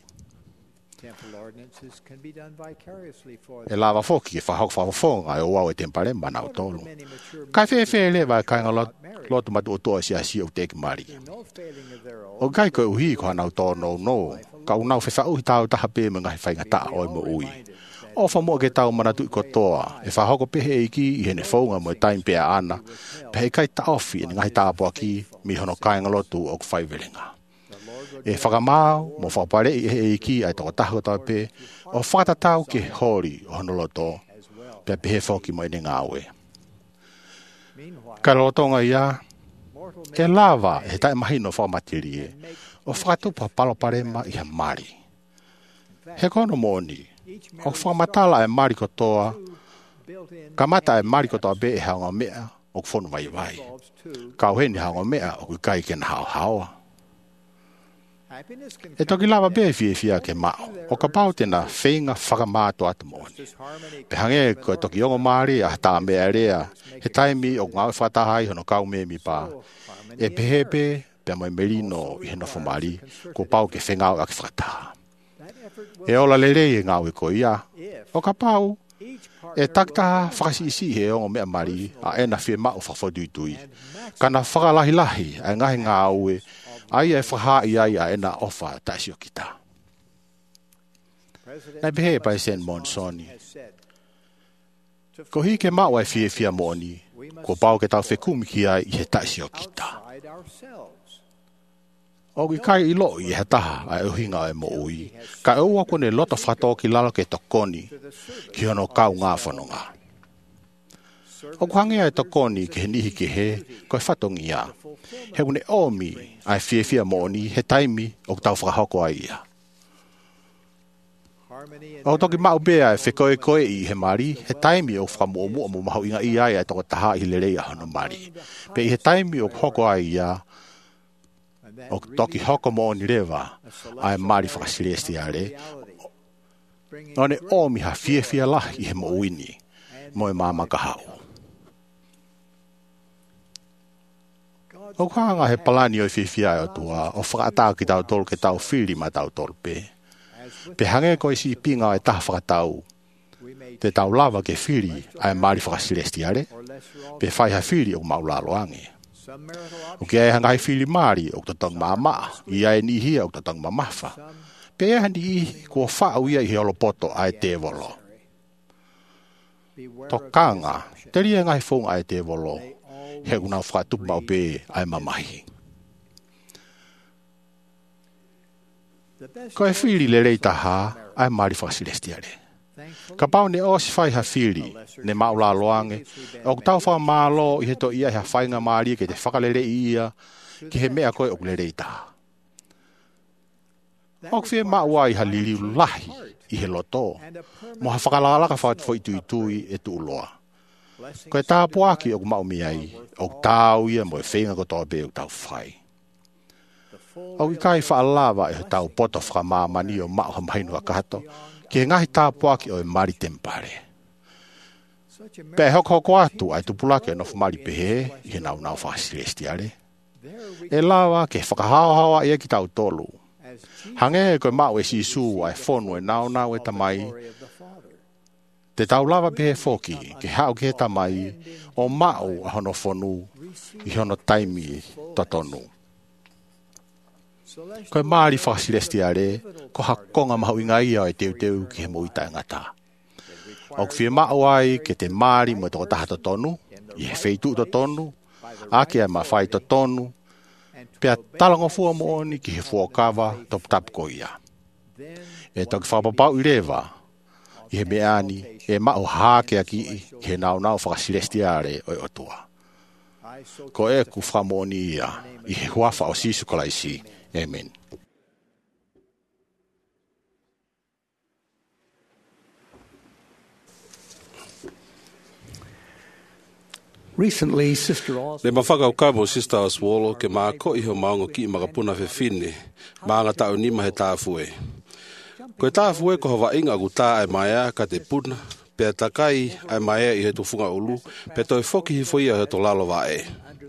E lava foki e whahok whawawhonga e o wau e tempare manau tolu. Kai whee whee lewa e kai ngā lotu matu o toa si a si o teki mari. O kai koe uhi ko hanau tō no no, ka unau whewha uhi tau taha pē me ngahi whainga taa oi mo ui. O whamua ke tau manatu i ko toa, e whahoko pehe iki i hene whaunga mo e taim pēa ana, pehe kai ta ofi e ngahi tāpua ki mi hono kai ngā lotu o ku whaiwelenga. E whakamau, mo whapare i e iki ai toko taho tau pe, o whakatatau ke hori o honoloto, pia pehe whoki mo ene ngāwe. Ka rotonga ia, e lava e tae mahino whakamatirie, o whakatupa paloparema i ha mari. He kono moni, o whakamatala e mari kotoa, ka mata e mari kotoa be e haunga mea, o kwhonu vai vai. Kau heni haunga mea, o kai ken hao haoa. E toki lava be fie fia ke mao, o ka pau tena whainga whakamātu atu moni. Pe hange ko e toki ongo maari a tā mea rea, he taimi o ngau whatahai hono kau me mi pā. E pehepe, pe mai merino i he nofo maari, ko pau ke whengau a ki whataha. E ola lere e ngau e ko ia, o ka pau, e taktaha whakasi isi he ongo mea maari, a ena fie mao whawhaduitui. Kana whakalahi lahi, a ngahi ngā ue, ai e whaha i ai a ena ofa taisi o kita. Nai pehe pai sen monsoni. Ko hi ke mau ai fie fia moni, ko pau ke tau whekumi ki ai i he taisi o kita. O ki kai ilo i he taha ai uhinga e mo ui, ka eua kone loto whato ki lalo ke tokoni, ki hono kau ngā whanonga. O kuhangi ai tokoni ki he nihi ki he, koe whatongi ia. He une omi ai fie fia moni, he taimi o tau whakahoko ai ia. O toki mau bea e whekoe koe i he mari, he taimi o whakamuomu o mo mahu inga i ai ai toko taha i lerei ahono mari. Pe i he taimi o hoko ai ia, o toki hoko mo ni rewa, ai mari whakasiresti are. O ne omi ha fie fia lahi i he mo uini, mo e mamaka hau. O kanga he palani o fie fia o tua, o whakatau ki tau tolu ke tau whiri ma tau tolu pe. Pe hange ko isi pinga e taha whakatau. Te tau lava ke whiri ai mari whakasiresti are. Pe whai ha whiri o maulalo ange. O ke ai hanga hai whiri mari o tatang mama, i ai ni hia o tatang mamafa. Pe ai handi i kua whau ia i he olopoto ai te volo. To kanga, te ria ngai whong ai te volo, he una whakatupu mau pe ai mamahi. Ko e whiri le rei taha, ai mari whakasiresti are. Ka pau ne o si whai ha whiri, ne maula loange, o tau wha malo i he to ia he whainga maari ke te whakalere ia, ki he mea koe o le rei taha. O kwhia maua i ha liriu lahi i he loto, mo ha whakalalaka whakatu fo i tui tui e tu uloa. Ko e tā puaki o mau miai, o tau ia mo e whenga ko toa be o tau whai. O i kai whaalawa e tau poto whakamamani o mau hamainu a kato, ki he ngahi tā puaki o e mari tempare. Pea hoko hoko atu ai tupulake e nofu mari pehe, i he nau nau whakasiresti are. E lawa ke whakahaohawa ia ki tau tolu. Hange koe mau e sisu ai whonu e nau nau e tamai. Te tau lava pehe foki, ke hau ke he tamai, o mau a hono whonu, i hono taimi totonu. Koe maari whakasiresti are, ko hakonga mahu inga ia e teu teu ki he moita e ngata. O kwhia mau ai ke te maari mo toko taha totonu, i he wheitu totonu, ake ai mawhai totonu, pea talango fua mo oni ki he fuakawa top tap ko ia. E toki whapapau i rewa, i he meani, e mao hake aki i he nau nau whakasiresti are o e otua. Ko e ku whamoni ia, i he huafa o sisu kolaisi. Amen.
Recently, Sister Oswald,
le mafaka ukamo Sister Oswald ke maako i ho maongo ki makapuna fefine, maanga tau nima he tāfue. Ko e tāfue ko hova inga guta ai maia ka te puna, pe takai ai maia i he tufunga ulu, pe toi foki hifoia he to lalo vae.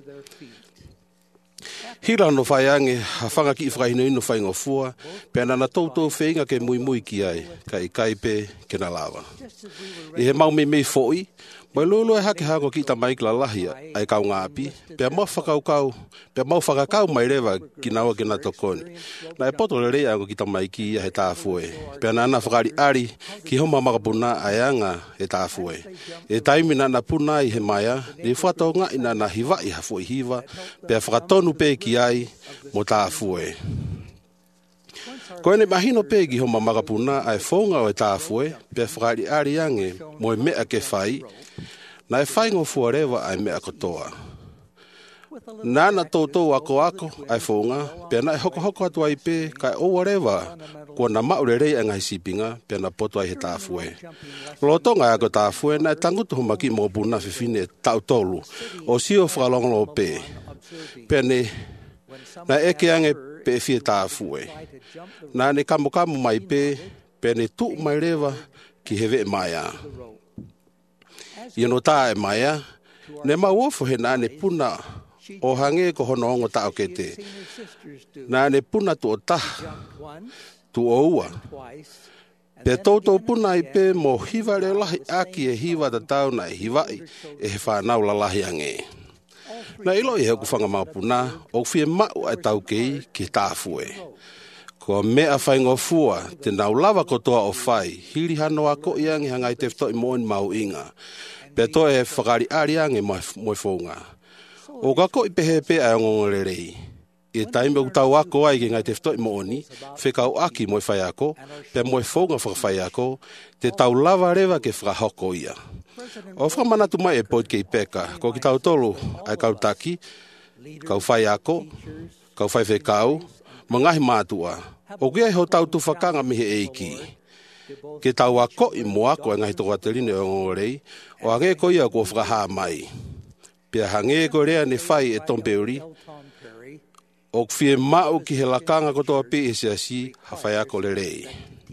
Hira no whai ange, ha whanga ki i whakahino ino whai ngofua, pe anana tautou whenga ke mui mui ki ai, ka i kaipe ke na lawa. I he mau me mei fōi, mai lolo e hake hako ki ta maikla lahia, ai kau ngāpi, pe mau whakau kau, pe mau whakakau mai rewa ki naua ke na tokoni. Na e poto le rea ango ki ta maiki ia he tāfue, pe anana whakari ari ki homa makapuna ai anga he tāfue. E taimi na na puna i he maia, ni whatau ngā ina na hiwa i hafo i hiwa, pe a whakatonu pe ki ai mo tāfue. Ko ene mahino pe ki homa makapuna ai whonga o e tāfue, pe a whakari ari ange mo e mea ke whai, na e whai ngofua rewa ai mea kotoa. Nana tōtou ako ako ai whonga, pe na e hoko hoko atu ai pe, kai owa rewa, kua na maure rei angai sipinga, pe na poto ai he tāfue. Lotonga ako tāfue, na e tangutu humaki mo puna whiwhine tau tolu, o sio whakalongolo pe. Pe ne, na eke ange pe fie tāfue. Na ne kamo kamo mai pe, pe ne tu mai rewa ki hewe maia. Ino tā e maia, ne mauofo he nā ne puna o hange ko hono ongo tau ke te. Nā ne puna tu o taha, tu o ua. Pe tautou puna i pe mo hiwa reo lahi aki e hiwa ta tau na e hiwai e he whanau la lahi ange. Na ilo i heu ku whanga mau puna, o fie mau ai tau kei ki tāfue. Ko mea whaingofua, te naulawa kotoa o whai, hiri hano ako iangi hangai te whto i moen mau inga. Pea to e whakari ari ange moe whaunga. O kako i pehe pe ai ngongorerei. E taime u tau ako ai ki ngai te whto i mooni, whekau aki moe whai ako, pea moe whaunga whakawhai ako, te tau lava rewa ke whakahoko ia. O whamanatu mai e poit ke i peka, ko ki tau tolu ai kau taki, kau whai ako, kau whai whekau, mangahi mātua. O kia ho tau tu whakanga mihe eiki. Ke tau ako i moako e ngahi toka te rine o ngorei, o ange ko ia ko whakaha mai. Pea hange ko rea ne whai e tompeuri, o kwhie mau ki he lakanga kotoa pe e siasi, ha whai ako le rei.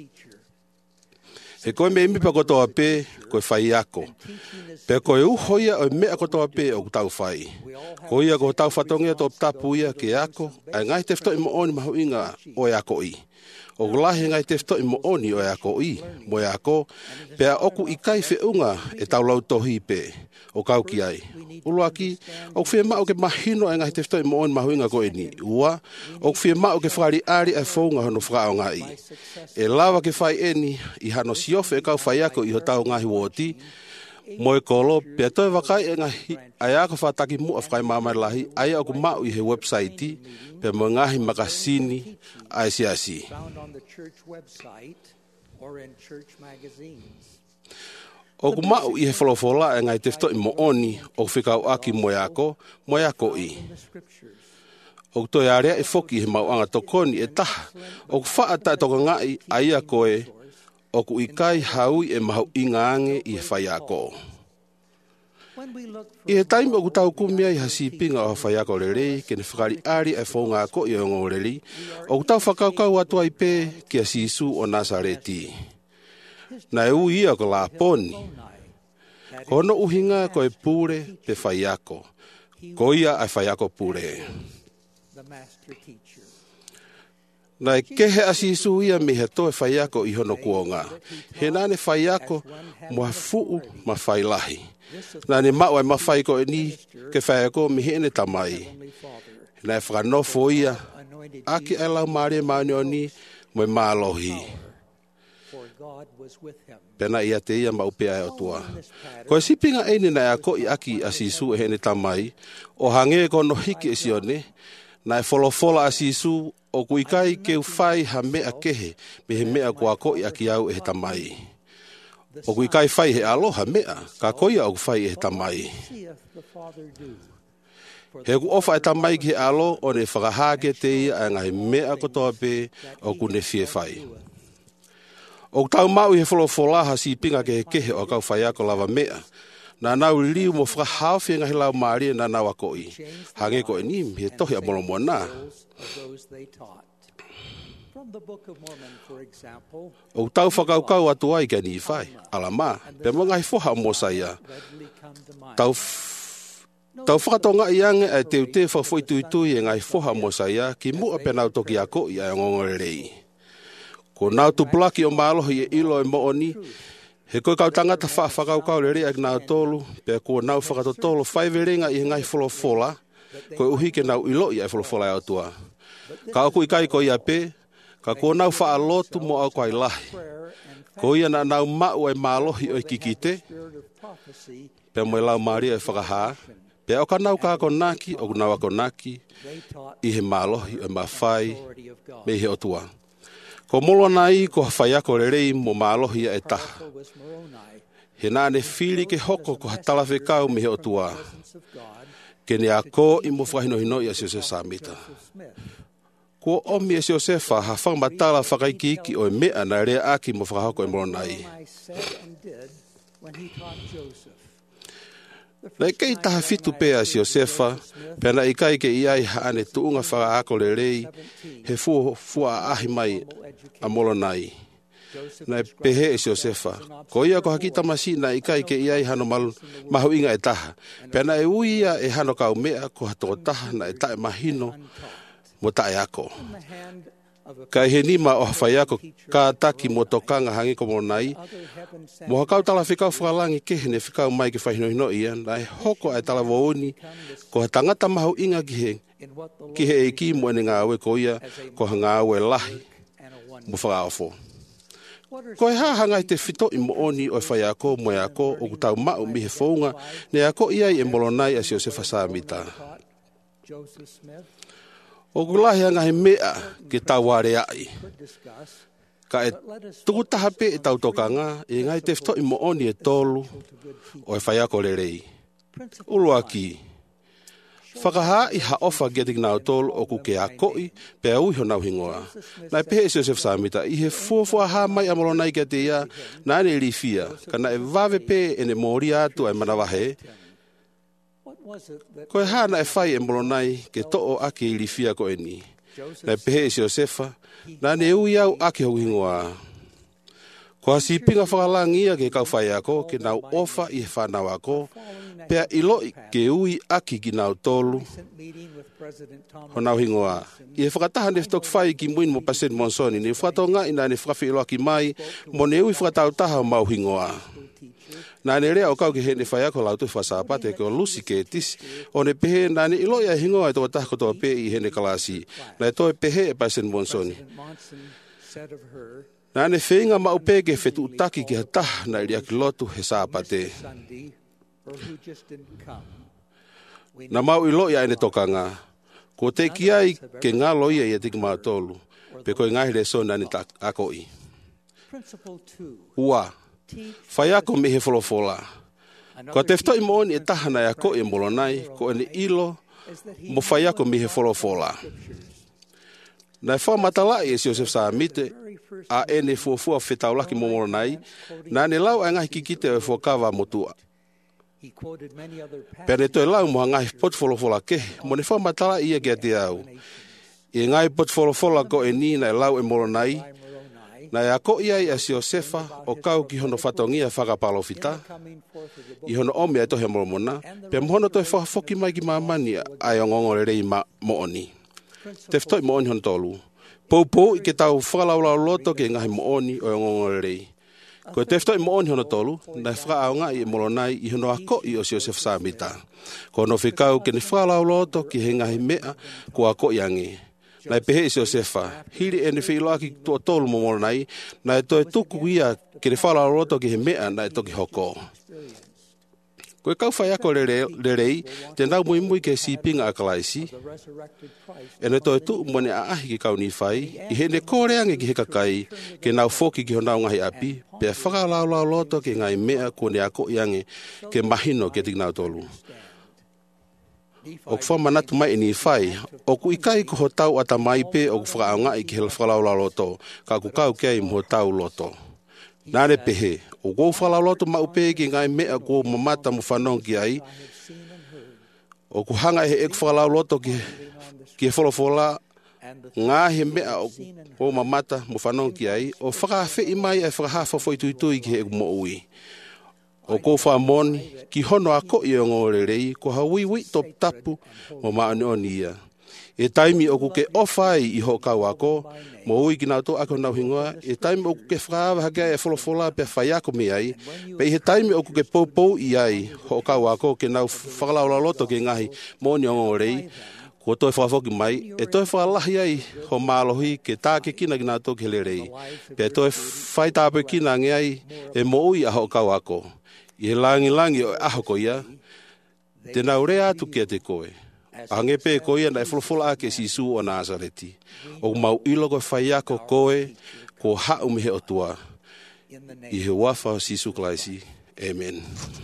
He koe me imipa kotoa pe, koe whai ako. Pea koe uhoia o mea kotoa pe o tau whai. Ko ia ko tau whatongia tō tapu ia ke ako, ai ngai te whto i mo oni mahu inga o e ako i. O gulahi ngai te whto i mo oni o e ako i, mo e ako, pea oku i kai whiunga e tau lau tohi pe, o kau ki ai. Uluaki, o whia mao ke mahino e ngai te whto i mo oni mahu inga ko e ni. Ua, o whia mao ke whari ari ai whaunga hono whakao ngai. E lawa ke whai eni, i hano siofe e kau whai ako i ho tau ngahi woti, moe kolo, pia toi wakai e ngahi, ai ako whataki mua whakai mamai lahi, ai aku mau i he website, pia mo ngahi makasini, ai siasi. O ku mau i he wholofola e ngai te whto i mo oni, o whikau aki moe ako, moe ako i. O toi area e whoki he mau anga tokoni e taha, o ku whaata e toka ngai, ai ako e, o ku ikai haui e mahu ingaange i he whai ako. I he taime o ku tau kumia i hasi pinga o whai ako le rei, ke ne whakari ari e whaunga ako i o ngoreri, o ku tau whakaukau atua i pe ki a Sisu o Nazareti. Na e ui ia ko la poni. Ko no uhinga ko e pure pe whai ako. Ko ia ai whai ako pure. Na e kehe a Sisu ia me he toe whai ako i hono kuonga. He nane whai ako mo ha fuu ma whai lahi. Na ne mau ai ma whai ko e ni ke whai ako mi hene tamai. Na e whakanofo ia aki ai lau maare maani o ni mo e maalohi. Pena ia te ia maupe ai o tua. Ko e sipinga eine na e ako i aki a Sisu e hene tamai. O hange ko no hiki e sione. Na e wholofola a Sisu o kuikai ke whai ha mea kehe me he mea kua ko i aki au e he tamai. O kuikai whai he aloha mea, ka koia o whai e he tamai. He ku ofa e tamai ki he alo o ne whakahake te ia a ngai mea kotoa pe o ku ne fie whai. O tau mau i he wholofolaha si pinga ke he kehe o kau whai ako lava mea. Na nau liu mo whakahawhi ngahi lau maari na nau ako i. Hange ko e nim, he tohi a mono moa nā. O tau whakaukau atu ai ke ni whai, ala mā, pe mo ngahi whoha mo saia. Tau Tau whakatonga i ange ai teu te whawhoi tui tui e ngai whoha mo saia ki mua pe nau toki ako i ai ngongorerei. Ko nau tu plaki o mālohi e ilo e mo oni, he koe kau tangata wha whakaukau le rea ki nau tolu, pe ko nau whakatotolo whaiverenga i ngai wholofola, koe uhi ke nau ilo i ai wholofola e atua. Ka oku i kai ko ia pe, ka ko nau wha alotu mo au kai lahi. Ko ia na nau mau ai mālohi o i kikite, pe mo e lau maria e whakahaa, pe o ka nau ka ako naki, o nau ako naki, i he mālohi e mawhai, me he otua. Ko molo nai ko whai ako le rei mo mālohi e taha. He nāne whiri ke hoko ko hatala whekau me he otua. Ke ne a ko i mo whahino hino i a Siose Samita. Ko omi e Siosefa ha whangmatala whakaikiki o e mea na rea aki mo whakahoko e molo nai. Nei kei taha fitu pea Siosefa, pena i kai ke iai haane tuunga whaka ako le rei, he fua, fua ahi mai a molo nai. Nei pehe e Siosefa, ko ia ko hakita masi na i kai ke iai hano malu, mahu inga e taha. Pena e uia e hano kau mea ko hatoko taha na e tae mahino mo tae ako. Kai he nima o hawhai ako ka taki mo tokanga hangi ko molo nai, mo hakau tala whikau whakalangi kehe ne whikau mai ke whahino hino ia, na e hoko ai tala wooni, ko ha tangata mahu inga ki he, ki he e ki mo ene ngā awe ko ia, ko ha ngā awe lahi, mo whakaofo. Ko e hahanga i te whito i mo oni o e whai ako mo e ako o kutau mau mi he whaunga ne ako iai e molonai a si o se whasamita. O kulahi anga he mea ke tau are ai. Ka e tukutahape e tau tokanga e ngai te whito i mo oni e tolu o e whai ako lerei. Ulua ki. Whakaha i ha ofa getting nau tolu o kuke a koi pe a ui ho nau hingoa. Nai pehe si o se whasamita i he fuafua ha mai amolonai ke te ia na ane li fia ka na e vave pe e ne mori atu ai manawahe. Ko e hana e whai e molonai ke to'o ake i li fia ko e ni. Nai pehe si o sefa na ane ui au ake ho hingoa. Ko hasi pinga whakalangia ke kau whai ako ke nau ofa i he whanau ako pea iloi ke ui aki ki nau tolu ho nau hingoa. I he whakatahan e whatok whai ki muin mo pasen monsoni ni whakatonga ina ne whakawhi ilo aki mai mo ne ui whakatautaha o mau hingoa. Nā ne rea o kau ke he ne whai ako lautu whasapate ke o lusi ke tis o ne pehe nā ne iloi a hingoa e toa taha kotoa pe i he ne kalasi na e toi pehe e pasen monsoni. Nā ne whenga maupe ke whetu utaki ki hatah na iria ki lotu he sāpate. Na mau ilo ia ene tokanga. Ko te ki ai ke ngā loia i atik maa tolu. Pe koe ngahi le so nani ta ako i. Ua. Whai ako me he wholofola. Ko te whito i mooni e tahana e ako e molonai ko ene ilo mo whai ako me he wholofola. Nai wha matala e si o se whaamite a ene fuafua whetaulaki momolonai na ne lau a ngahi kikite o e fuakawa motua. Pene toi lau moha ngahi potwolofola ke mo ne wha matala ia kia te au. I ngahi potwolofola ko e ni na lau e molonai na e ako ia i a si o sefa o kau ki hono whatongia whakapalofita i hono omi a tohe molomona pe mohono toi whakafoki mai ki mamani ai o ngongorerei ma mooni. Te whitoi mooni hon tolu. Pou pou i ke tau whakalaulau loto ke ngahi mooni o e ngongorerei. Ko te whitoi mooni hon tolu, na whakaonga i e molonai i hono ako i o si o se whasamita. Ko no whikau ke ne whakalau loto ki he ngahi mea ko ako i ange. Na e pehe i si o sefa. Hiri e ne whiloaki tua tolu mo molonai, na e toi tuku ia ke ne whakalau loto ki he mea na e toki hoko. Ko e kau whai ako lerei, te nau mui mui ke si pinga a kalaisi. E ne toi tu mone a ahi ki kau ni whai, i he ne kōreange ki he kakai, ke nau whoki ki ho nau ngahi api, pe a whakalau lau loto ke ngai mea ko ne ako iange ke mahino ke tik nau tolu. O ku whamanatu mai ni whai, o ku ikai ko ho tau ata mai pe o ku whakaonga i ki he whakalau lau loto, ka ku kau kei mo tau loto. Nāre pehe, o kou whalauloto maupe ki ngai mea kou mamata mo whanong ki ai. O ku hanga he eku whalauloto ki, ki he wholofola, ngā he mea o kou mamata mo whanong ki ai. O whakawhi i mai e whakahafa foi tui tui ki he eku mo ui. O kou whamoni, ki hono ako i o ngōrerei, ko haui ui top tapu mo maani o nia. E taimi o kuke ofai i ho kau ako, mo ui ki nau tō ako nau hingoa, e taimi o kuke whaawa hakai e wholofola pe whai ako me ai, pe he taimi o kuke poupou i ai ho kau ako ke nau whakalaula loto ke ngahi mōni o ngōrei, ko toi whaafoki mai, e toi whaalahi ai ho mālohi ke tāke kina ki nau tō ke lerei, pe toi whai tāpe kina nge ai e mo ui a ho kau ako, i he langi langi o aho ko ia, te nau rea atu kia te koe. Ange pe koe na e wholofola ake si su o Nazareti. O mau ilo koe whai ako koe, ko hau mihe o tua. I he wafa o Sisu Klaisi. Amen.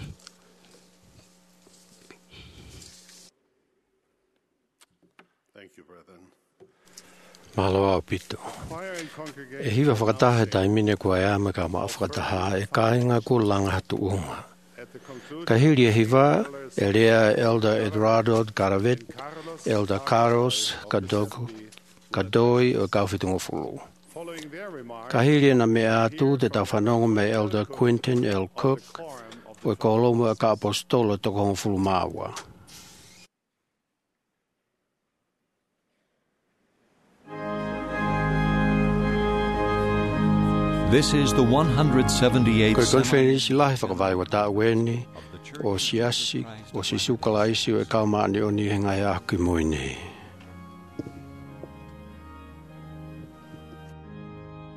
Thank you, brethren.
Mahalo au pito. E hiwa whakataha tai mine kua e ama ka maa whakataha e kāinga ko langa hatu unga. Ka hiri e hiwa, e rea Elder Eduardo Garavet, Elder Carlos Kadogu, Kadoi o Kauwhitunga Fulu. Ka hiri e na me atu te tau whanonga me Elder Quentin L. Cook, o e kolomu a ka apostolo toko hong Fulu Māua.
This is the one hundred seventy-eighth
Koe konferensi lahi whakawai wa tā weni o siasi o si sukalaisi o e kaumaani o ni hengai aki muini.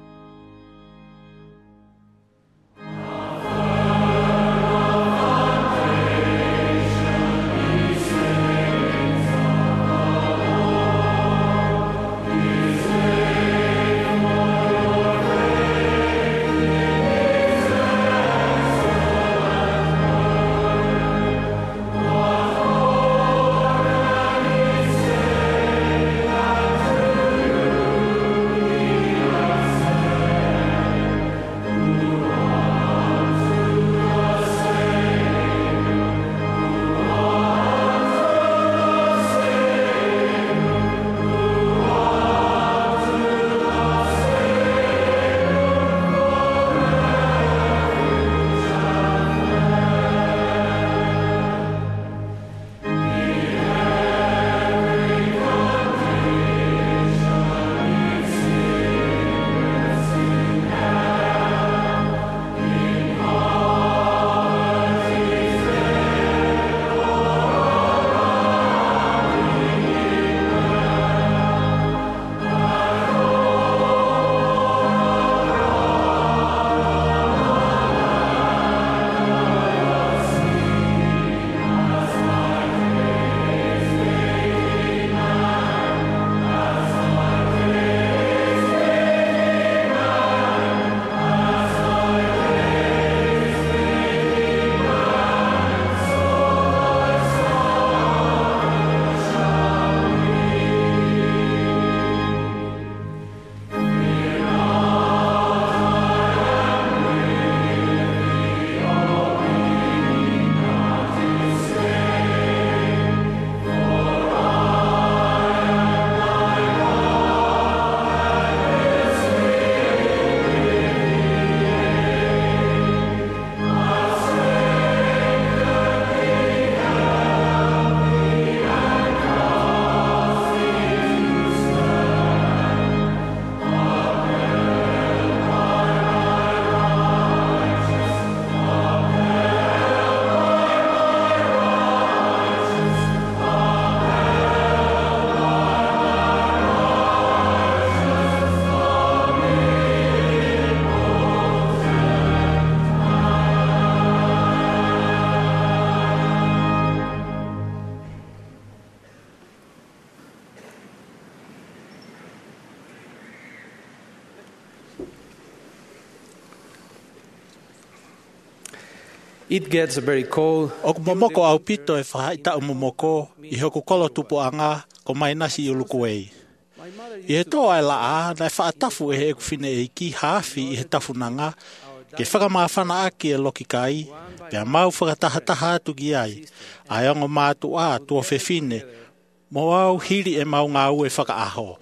It gets very cold.
O ku momoko au pito e whahaita o momoko i hoku kolo tupu anga ko mai nasi i ulukuei. I he toa e la a, nai whaatafu e he eku whine e ki haafi i he tafunanga, ke whakamawhana aki e loki kai, pia mau whakatahataha atu ki ai, ai ongo mātu a tua whewhine, mo au hiri e mau ngā ue whakaaho.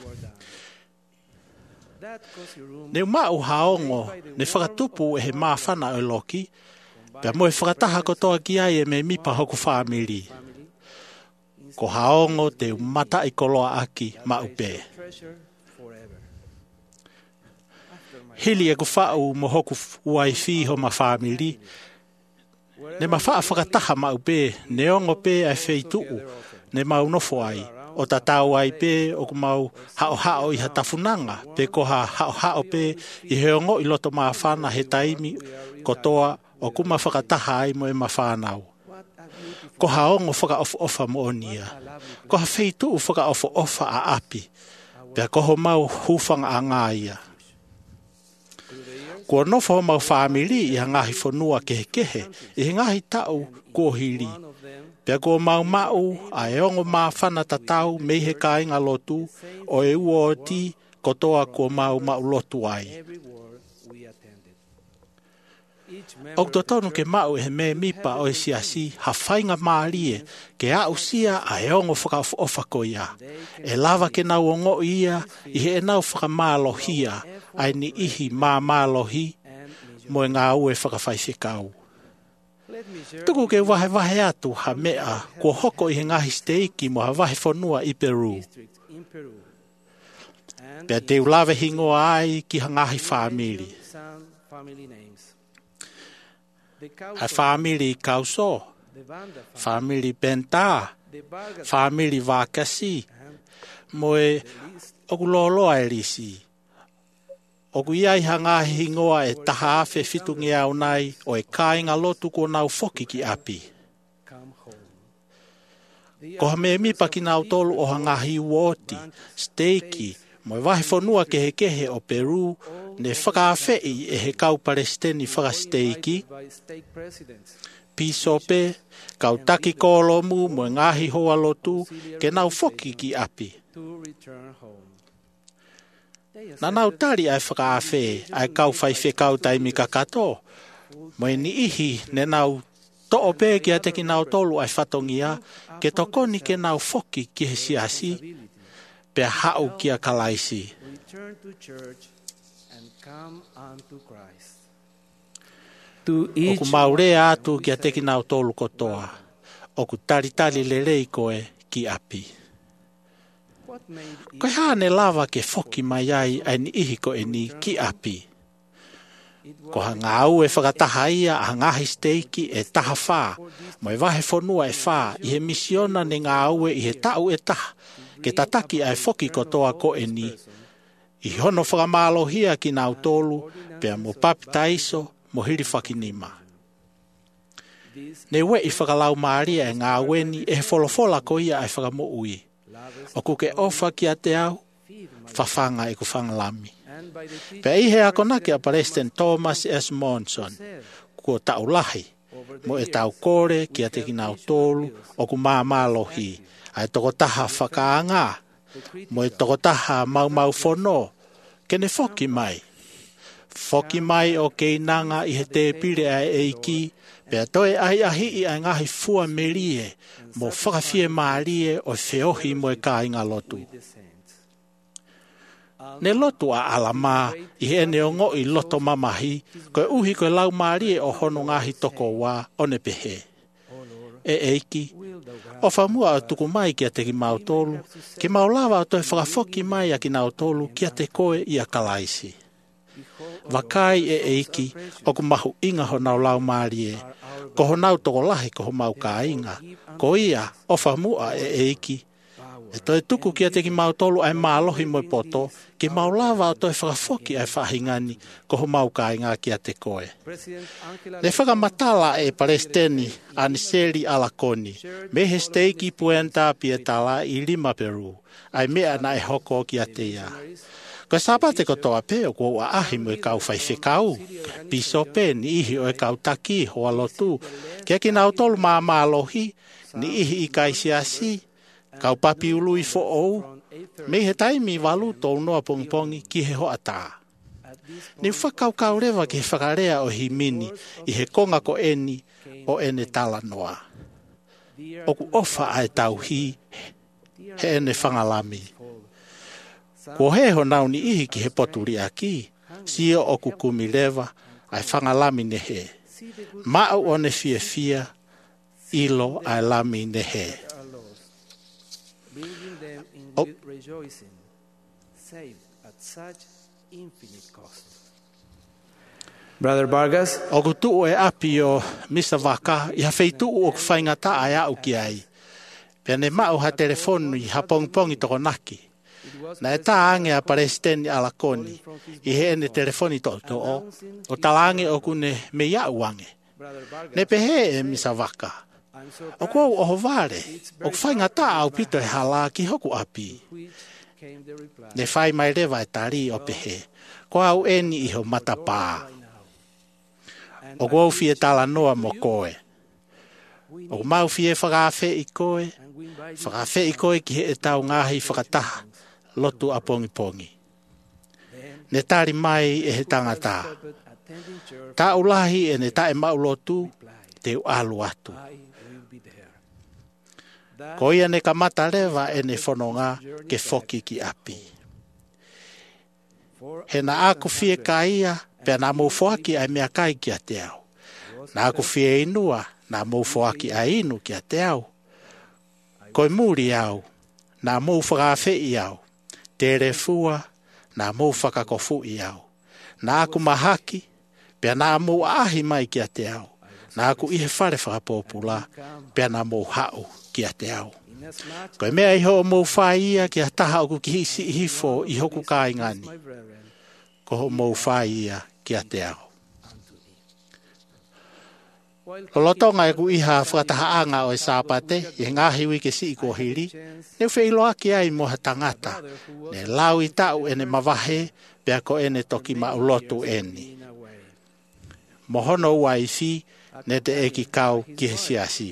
Ne mau haongo, ne whakatupu e he mawhana o loki, pia mo e whakataha kotoa ki ai e me mipa hoku whaamiri. Ko haongo te mata i koloa aki ma upe. Hili e ku whau mo hoku uai whiho ma whaamiri. Ne ma wha whakataha ma upe, ne ongo pe ai wheituu, ne mau nofo ai. O ta tau ai pe o ku mau hao hao i ha tafunanga, pe ko ha hao hao pe i he ongo i loto maa whana he taimi kotoa o ku ma whakataha ai mo e ma whanau. Ko haongo whakaofa ofa mo onia. Ko ha wheituu whakaofa ofa a api. Pea koho mau hufanga a ngāia. Kua nofo mau whaamiri i ha ngahi whanua kehe kehe, i he ngahi tau kua hiri. Pea kua mau mau a e ongo maa whana tatau mei he kāinga lotu o e ua o ti kotoa kua mau mau lotu ai. O to tonu ke mau he me mipa o e siasi ha whainga maarie ke a usia a e ongo whakaofa ofa ko ia. E lava ke nau ongo ia i he e nau whakamālohia ai ni ihi mā mālohi mo e ngā ue whakawhaiwhekau. Tuku ke wahe wahe atu ha mea kua hoko i he ngahi steiki mo ha wahe whanua i Peru. Pea te ulawe hingoa ai ki ha ngahi whaamiri. Hai whaamiri Kauso, whaamiri Benta, whaamiri Vakasi, mo e oku loloa e risi. Oku iai ha ngahi hingoa e taha awhe fitungi au nai o e kāinga lotu ko nau whoki ki api. Ko ha me mipa ki nau tolu o ha ngahi uoti, steiki, mo e wahi whanua kehe kehe o Peru, ne whakaawhei e he kau Palestini whakasteiki, pisope, kau taki kolomu mo e ngahi hoa lotu, ke nau whoki ki api. Na nau tari ai whakaawhei, ai kau whaiwhe kau taimi kakato, mo e ni ihi ne nau to'o pē ki a te ki nau tolu ai whatongia, ke tokoni ke nau whoki ki he siasi, pe hau ki a kalaisi. Oku maurea atu ki a teki nau tolu kotoa. Oku tari tari le rei koe ki api. Koe hane lava ke whoki mai ai ai ni ihi ko e ni ki api. Ko ha ngā au e whakataha ia a ngahi steiki e taha whā. Mo e wahe whanua e whā i he misiona ne ngā au e i he tau e taha. Ke tataki ai whoki kotoa ko e ni. I hono whakamálohia ki nau tolu, pea mo papi taiso, mo hiri whakinima. Ne we i whakalau maaria e ngā weni e he wholofola ko ia ai whakamo ui. O kuke ofa ki a te au, whawhanga e ku whangalami. Pea i he akonake a President Thomas S. Monson, kua tau lahi, mo e tau kore ki a te ki nau tolu, o ku māmālohi, ai toko taha whakaanga, mo e toko taha mau mau whono, kene whoki mai. Whoki mai o keinanga i he te pire ai eiki, pea toe ai ahi i ai ngahi fua merie, mo whakawhie maarie o whiohi mo e kāinga lotu. Ne lotu a alama i he ene o ngoi loto mamahi, koe uhi koe lau maarie o hono ngahi toko wā o ne pehe. E eiki, o whamua o tuku mai ki a te ki mautolu, ki maulawa o toi whakawhoki mai a ki nautolu ki a te koe i a kalaisi. Wakai e eiki, o ku mahu inga ho nau lau maarie, ko ho nau toko lahi ko ho mau ka inga, ko ia o whamua e eiki. E toi tuku ki a te ki mautolu ai mālohi mo poto, ki maulawa o toi whakawhoki ai whahingani ko ho mau ka inga ki a te koe. Ne whakamatala e Palestini Aniseri Alakoni, me he steiki puenta pietala i Lima Peru, ai mea na e hoko ki a te ia. Ko sapa te kotoa pe o ko ahi mo e kau fai whekau. Piso pe ni ihi o e kau taki ho alotu. Kia ki nau tolu maa maa lohi, ni ihi i kai siasi, kau papi ulu i fo ou. Me he taimi walu tau noa pongpongi ki he hoa tā. Ni whakau kau rewa ki he whakarea o hi mini, i he konga ko eni o ene tala noa. Oku ofa ai tau hi, he ene whangalami. Ko he ho nau ni ihi ki he poturi aki, sio oku kumi rewa, ai whangalami ne he. Mao o ne fia fia, ilo ai lami ne he. O,
Brother Vargas,
oku tuu e api o Mister Vaka, i ha feituu o ku whaingata ai au ki ai. Pea ne mao ha telefonu i ha pongpongi toko naki. Na e tā ange a Palestini alakoni, i he ene telefoni to to o, o talange o kune me iau ange. Ne pehe e Mister Vaka. O kou o hovare, o whaingata au pito e hala ki hoku api. Ne whai mai rewa e tari o pehe, ko au eni i ho matapā. O kou fie tala noa mo koe. O mau fie whakawhe i koe, whakawhe i koe ki he e tau ngahi whakataha, lotu a pongi pongi. Ne tari mai e he tangata. Ta ulahi e ne tae mau lotu, te u alu atu. Ko ia ne kamata rewa e ne whanonga ke whoki ki api. He na aku fie ka ia, pia na mou whoaki ai mea kai ki a te au. Na aku fie inua, na mou whoaki ai inu ki a te au. Koi muri au, na mou whakawhe i au. Tere fua, na mou whakakofu i au. Na aku mahaki, pia na mou ahi mai ki a te au. Na aku ihe whare whakapopula, pia na mou hau ki a te au. Koe mea iho o mou whaia ki a taha oku ki hisi i hifo i hoku kai ngani. Ko ho mou whaia ki a te au. Ko lotonga e ku iha whakatahaanga o e sāpate, i ngahi wike si i ko hiri, neu whiloa ki ai moha tangata, ne lau i tau ene mawahe, pia ko ene toki maulotu eni. Mohono ua i fi, ne te eki kau ki he siasi.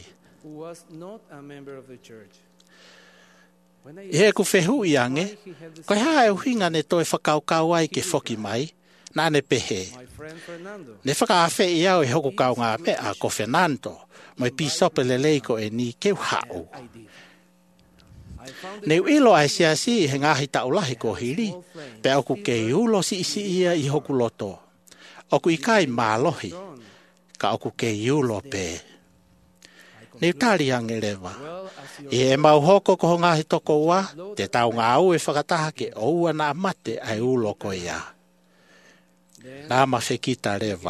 I he ku whehu i ange, koe haa e uhinga ne toi whakau kau ai ke whoki mai, na ne pehe. Ne whakawhe i au e hoku kau ngā mea ko Fernando, mai pisope le leiko e ni keu hau. Neu ilo ai siasi i he ngahi taulahi ko hiri, pe oku ke ulo si isi ia i hoku loto. Oku i kai mālohi, ka oku ke ulo pe. Neu tari ange rewa. I e mau hoko ko ngahi toko ua, te tau ngā au e whakataha ke oua na amate ai ulo ko ia. Nā mawhekita rewa.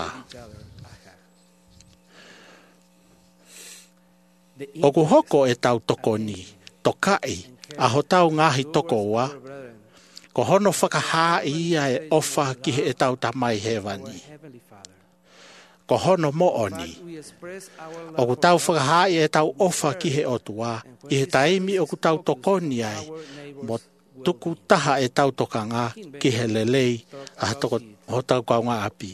Oku hoko e tau toko ni, tokai, aho tau ngahi toko ua, ko hono whakahaa ia e ofa ki he e tau tamai hewani. Ko hono mooni. Oku tau whakahaa ia e tau ofa ki he otua, i he taimi oku tau tokoni ai, mo tuku taha e tau tokanga ki he lelei, a toko ho tau kaunga api.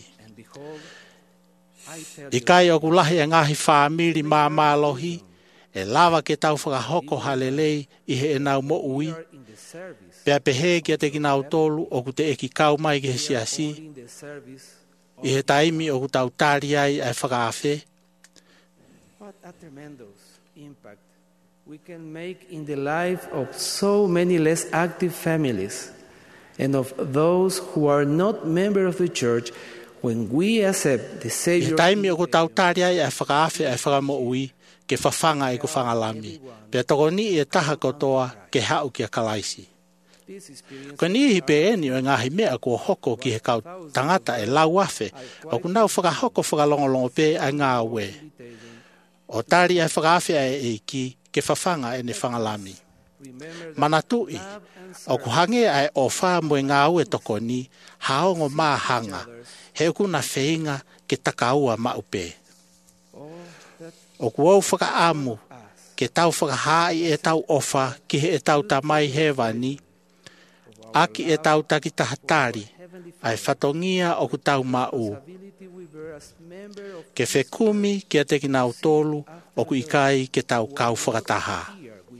I kai oku lahi e ngahi whaamiri mā mālohi, e lava ke tau whakahoko halelei i he e nau mo ui, pia pehe ki a te kinau tolu oku te eki kau mai ki he siasi, i he taimi oku tau tari ai ai whakawhe.
What a tremendous impact we can make in the life of so many less active families and of those who are not members of the church when we accept the Savior.
I taimi oku tau tari ai ai whakawhe ai whakamo ui ke whawhanga i ku whangalami. Pea toko ni e taha kotoa ke hau ki a kalaisi. Ko ni hi pe eni o ngahi mea ko hoko ki he kau tangata e lau afe, o ku nau whakahoko whakalongolongo pe ai ngā ue. O tari ai whakawhe ai e ki ke whawhanga e ne whangalami. Manatui, o ku hange ai o wha mo ngā ue toko ni, haongo mā hanga, he uku na wheinga ke takaua maupe. O ku au whakaamu, ke tau whakahai e tau ofa ki he e tau tamai hewani, Aki e tau taki tahatari, ai whatongia o ku tau mau. Ke whekumi kia teki nau tolu o ku ikai ke tau kau whakataha.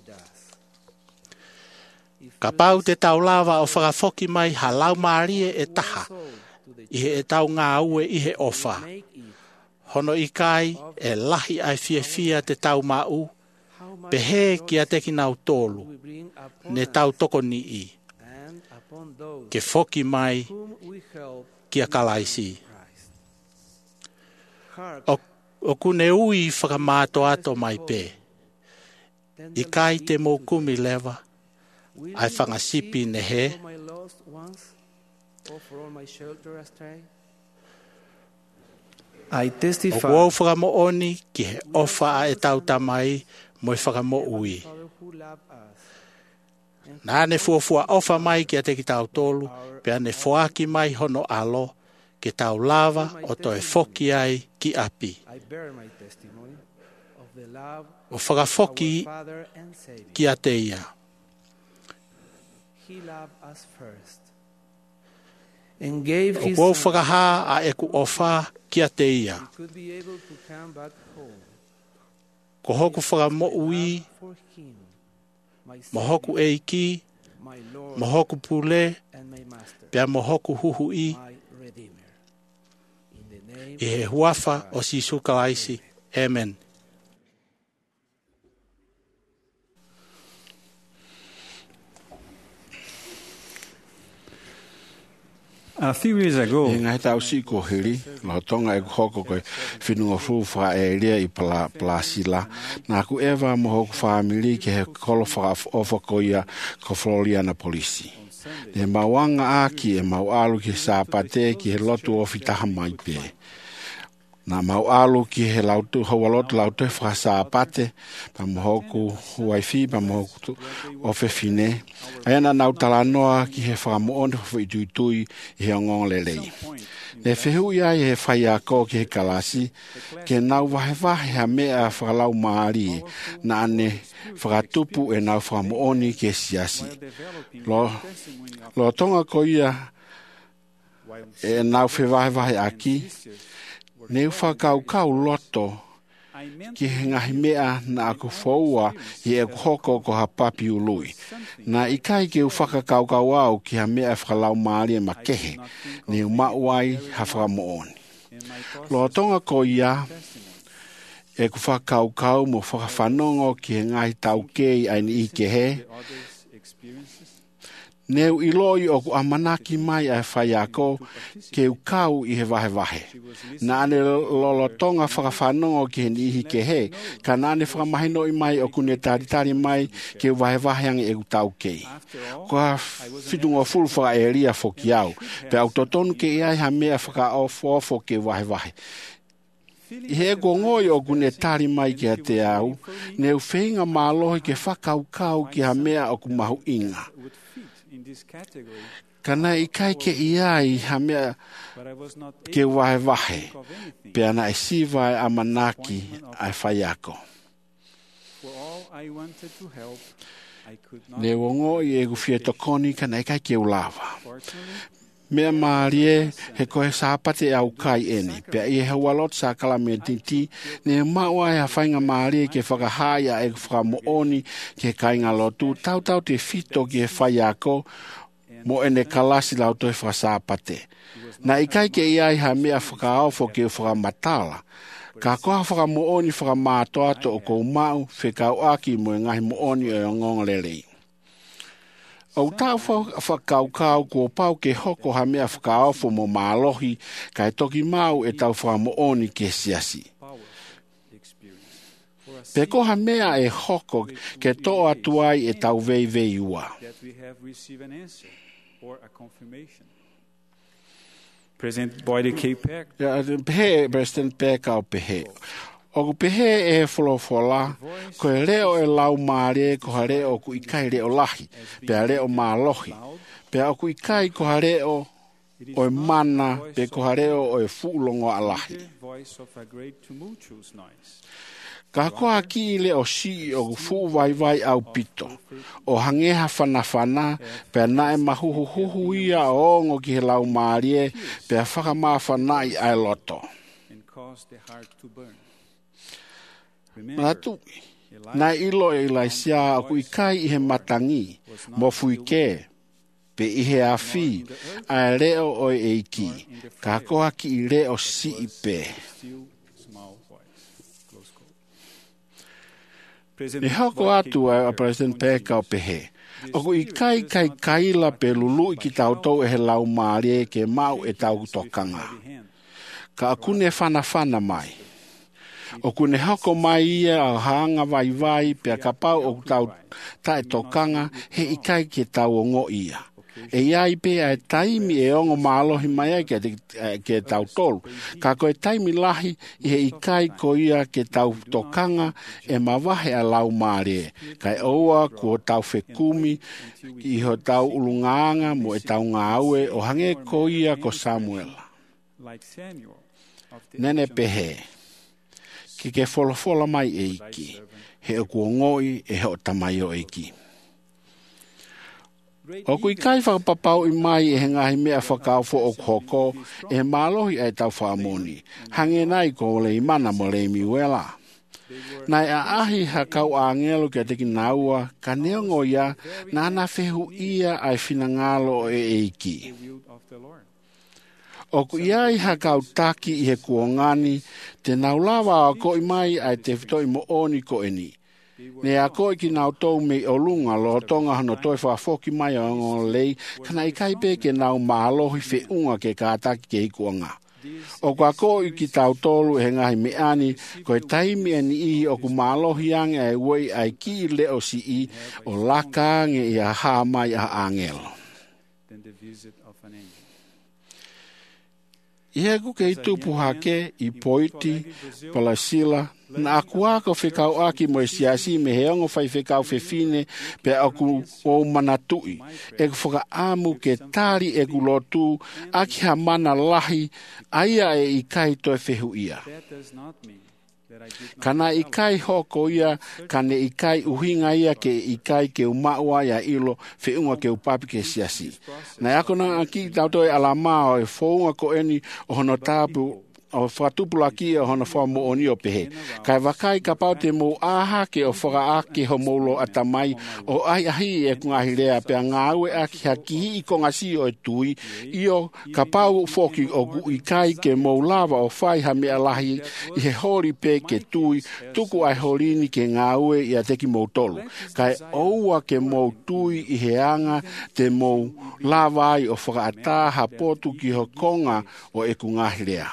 Ka pau te tau lava o whakafoki mai halau maarie e taha, ihe e tau ngā ue ihe ofa. Hono ikai e lahi ai fia fia te tau mau, pehe kia teki nau tolu, ne tau toko ni i. Ke foki mai kia kalaisi. O, o kune ui whakamāto ato mai pe. Ikai te mokumi lewa, ai whangasipi ne he.
I testify.
O kuau whakamo oni ki he ofa a e tau tamai moi whakamo ui. Nā ne fuafua ofa mai ki a te ki tau tolu, pia ne fuaki mai hono alo, ki tau lava o to e foki ai ki api. O whakafoki ki a te ia. O kuau whakaha a eku ofa ki a te ia. Ko hoku whakamo ui, mohoku eiki, mohoku pule, pia mohoku huhui, i he huafa o Sisu Kalaisi. Amen.
A few years ago,
e ngai tau si ko hiri, la tonga e hoko koe whinunga fuwha e rea i pala plasila, nā ku ewa mohoku whaamiri ki he kolo wha ofa koia ko Floriana polisi. Ne mawanga aki e mau alu ki sāpate ki he lotu ofi taha mai pe. Nā mau alu ki he lautu, haua lotu lautu e wha sāpate, pa mohoku waifi, pa mohoku ofe fine. Aina nau talanoa ki he whakamoone whi tui tui i he ongong lelei. Ne whehu ia i he whai a ko ki he kalasi, ke nau wahe wahe ha mea whakalau maari, na ane whakatupu e nau whakamoone ki he siasi. Lo, lo tonga ko ia e nau whe wahe wahe aki, ne whakau kau loto, ki he ngahi mea na aku whaua i e hoko ko ha papi ului. Na ikai ke u whakakau kau au ki ha mea whakalau maari e makehe, ne u mauai ha whakamooni. Lo tonga ko ia, e ku whakau kau mo whakawhanongo ki he ngahi tau kei aini i ke he, neu i loi o ku amanaki mai ai whai ako ke u kau i he wahe wahe. Na ane lolo tonga whakawhanongo ki he nihi ke he, ka nane whakamahino i mai o kune taritari mai ke u wahe wahe ange e u tau kei. Ko ha whitungo fulu whaka e ria whoki au, pe au totonu ke iai ha mea whaka ofo ofo ke wahe wahe. I he ko ngoi o kune tari mai ki a te au, neu whenga mālohi ke whakau kau ki ha mea o ku mahu inga. Kana i kai ke iai ha mea ke wahe wahe, pe ana e siwai a manaki ai whai ako. Ne wongo i e gufie tokoni kana i kai ke ulawa. Mea maarie he koe sāpate au kai ene, pe i he walot sa kalame tinti, ne maua e a whainga maarie ke whakahaya e whakamooni ke kainga lotu, tau tau te fito ki he whai ako, mo ene kalasi lau toi whakasāpate. Na i kai ke iai ha mea whakaofo ke whakamatala, ka koha whakamooni whakamāto ato o kou mau, whekau aki mo e ngahi mooni o e ngonga lelei. Au tau whakau kau kua pau ke hoko ha mea whakaofo mo mālohi kai toki mau e tau whakamooni ke siasi. Pe koha mea e hoko ke toa atuai e tau vei vei ua.
President Boyd K. Peck.
Pehe, President Peck au pehe. O ku pehe e wholofola, ko e reo e lau maare, ko ha reo ku ikai reo lahi, pe a reo mālohi. Pe a ku ikai ko ha reo o e mana, pe ko ha reo o e fuulongo a lahi.
Ka koa ki le o si o fu vai vai au pito. O hangeha whana whana, pe nae mahuhu huhu ia o ongo ki he lau maarie, pe whakamaa whanai ai loto. Matu, nai ilo e ilaisia o ku ikai i he matangi, mo fuike, pe i he awhi, a reo o e iki, ka koa ki i reo si i pe. E hoko atu a President Peka o pehe. O ku i kai kai kaila pe lulu i ki tautou e he lau maarie ke mau e tau tokanga. Ka akune whana whana mai. O kune hoko mai ia a hanga vai vai pe a kapau o tau tae tokanga he i kai ke tau o ngo ia. E iai pe a taimi e ongo maalohi mai ke, ke tau tolu. Ka koe taimi lahi i he ikai ko ia ke tau tokanga e mawahe a lau maare. Kai oua ko tau whekumi i ho tau ulungaanga mo e tau ngāue o hange ko ia ko Samuel. Nene pehe. Ki ke wholofola mai e iki. He o kua ngoi e he o tamai o iki. O kui kai whakapapau i mai e he ngahi mea whakau fo o hoko e mālohi ai tau whaamoni. Hange nai ko le imana mo le miwela. Nai a ahi ha kau a ngelo kia teki naua ka neongo ia na ana whehu ia ai whinangalo e eiki. O ku iai ha kau taki i he kuongani te naulawa a ko i mai ai te whitoi mo oni ko eni. Ne a koe ki nau tau me o lunga lo tonga hano toi whaafoki mai o ngō lei kana i kaipe ke nau maalohi whe unga ke kātaki ke ikuanga. O kua koe ki tau tolu he ngahi me ani koe taimi eni i o ku maalohi ange ai wei ai ki leo si i o laka ange i a haa mai a angelo. I heku ke i tupu hake i poiti, palasila, na akuako whekau aki mo e siasi me heongo whai whekau whewhine pe aku o manatui. E ku whaka amu ke tari e ku lotu aki ha mana lahi aia e i kai toi whehu ia. Kana i kai hoko ia, kane i kai uhinga ia ke i kai ke umaua ia ilo whiunga ke upapi ke siasi. Na ako na aki tautoi alamao e whounga ko eni o hono tapu o whatupula ki o hono wha mo oni o pehe. Kai wakai ka pau te mo aha ke o whaka ake ho molo atamai o ai ahi e kungahi rea pe a ngāue aki ha kihi i kongasi o e tui i o ka pau whoki o gu i kai ke mo lava o whai ha mea lahi i he hori pe ke tui tuku ai horini ke ngāue i a teki mo tolu. Kai oua ke mo tui i he anga te mo lava ai o whaka ata ha potu ki ho konga o e kungahi rea.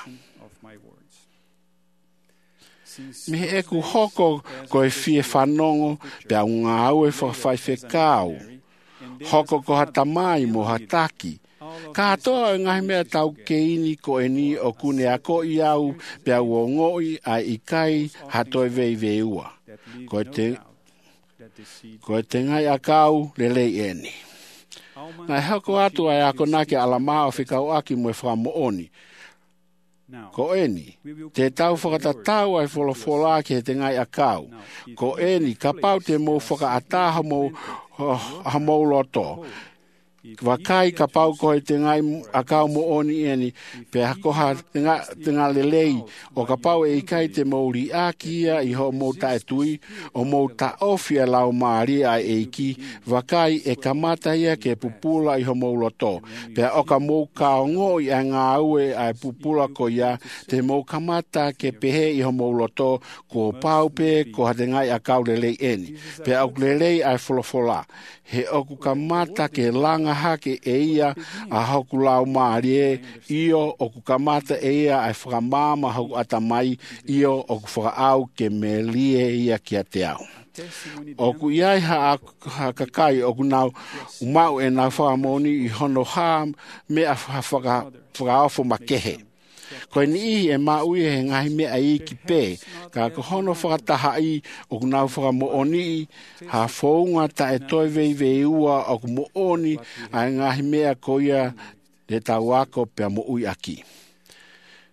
Me e ku hoko ko e fie whanongo pe a unga au e whawhai whekau. Hoko ko hatamai mo hataki. Ka atoa e ngahi mea tau keini ko e ni o kune a ko i au pe a uongoi a ikai hatoi vei veua. Ko e te, ko e te ngai a kau le lei eni. Nai hoko atu ai ako nake alamao whikau aki mo e whakamooni. Ko eni, te tau whakatatau ai wholofola ki he te ngai a kau. Ko eni, ka pau te mō whakaataha mō hamou loto. Wakai ka pau ko he te ngai a kau mo oni eni, pe hako ha te ngā lelei, o ka pau e ikai te mō ri akia i ho mō ta e tui, o mō ta ofia lau maari a eiki, wakai e kamata ia ke pupula i ho mō loto, pe o ka mō kaongo i a ngā ue a pupula ko ia, te mō kamata ke pehe i ho mō loto, ko pau pe ko ha te ngai a kau lelei eni, pe au lelei ai wholofola, he oku kamata ke langa hake e ia a hoku lau maarie, io oku kamata e ia ai whakamama hoku atamai, io oku whakaau ke me lie ia ki a te au. Oku iai ha, ha kakai oku nau umau e nau whakamoni i hono ha me a whakaofo makehe. Koe ni ihi e maui he ngahi mea i ki pē, ka ko hono whakataha i o ku nau whakamo oni ha whaunga ta e toi vei vei ua o ku mo oni a ngahi mea ko ia le tau ako pe mo ui aki.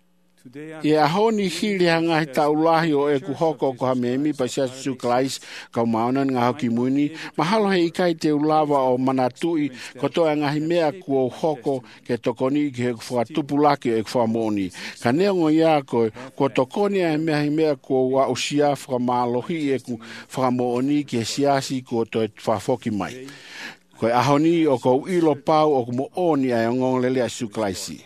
E ahoni hili hanga taulahi o e ku hoko ko hamemi pa sia su klais ka mauna nga hoki muni mahalo he ikai te ulawa o manatui ko to nga himea ku o hoko ke tokoni ke fo tupulaki e fo moni ka neongo ya ko ko tokoni e mea himea ku wa usia fo malohi e ku fo moni ke siasi ko to fa foki mai ko ahoni o ko ilo pau o mo oni ai ngong lele su klaisi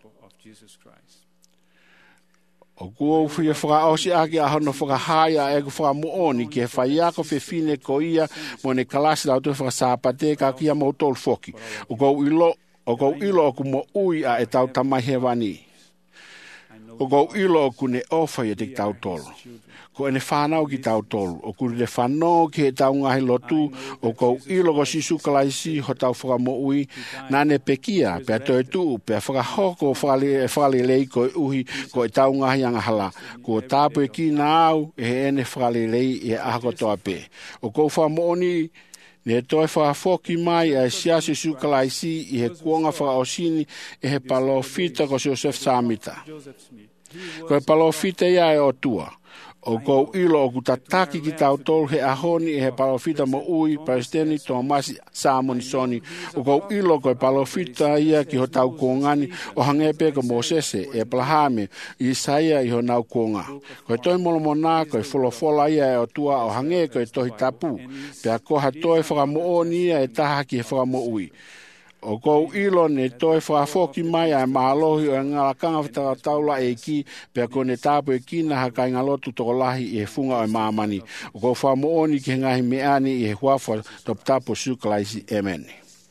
o kua uwhia whakaosi ake ahono whakahaya e ku whakamooni ke whaiako whewhine ko ia mo ne kalasi lau tu whakasāpate ka kia mo tol foki. O kou ilo o kou ilo o ku mo ui a e tau tamai he wani. O kou ilo o ku ne ofai e te tau tolu. Ko ene whanau ki tau tolu. O ku le whanau ki he tau ngahi lotu o kou ilo ko sisu kalaisi ho tau whakamo ui na ne pekia pe atoe tu pe whakahoko whakale lei ko e uhi ko e tau ngahi anga hala. Ko tāpu e ki na au e he ene whakale lei e ahako toa pe. O kou whamooni ne toi whakafoki mai e siasi su kalaisi i he kuonga whakaosini e he palofita ko Joseph Samita. Ko e palofita ia e o tua. O kou ilo o kutataki ki tau tolu he ahoni e he palofita mo ui Presidenti Tomasi Samonisoni. O kou ilo ko e palofita ia ki ho tau kuongani o hangepe ko Mosese e Plahame i Isaia i ho nau kuonga. Ko e toi molomona ko e folofola ia e o tua o hange ko e tohi tapu. Pe a koha toi whakamooni ia e taha ki he whakamo ui. O kou ilo ne toi whaafoki mai a mahalohi o ngalakanga whatara taula e ki pia ko ne tāpu e ki na haka ingalotu toko lahi e funga o e maamani. O kou whaamooni ki ngahi meani i he huafua top tapu sukalaisi emene.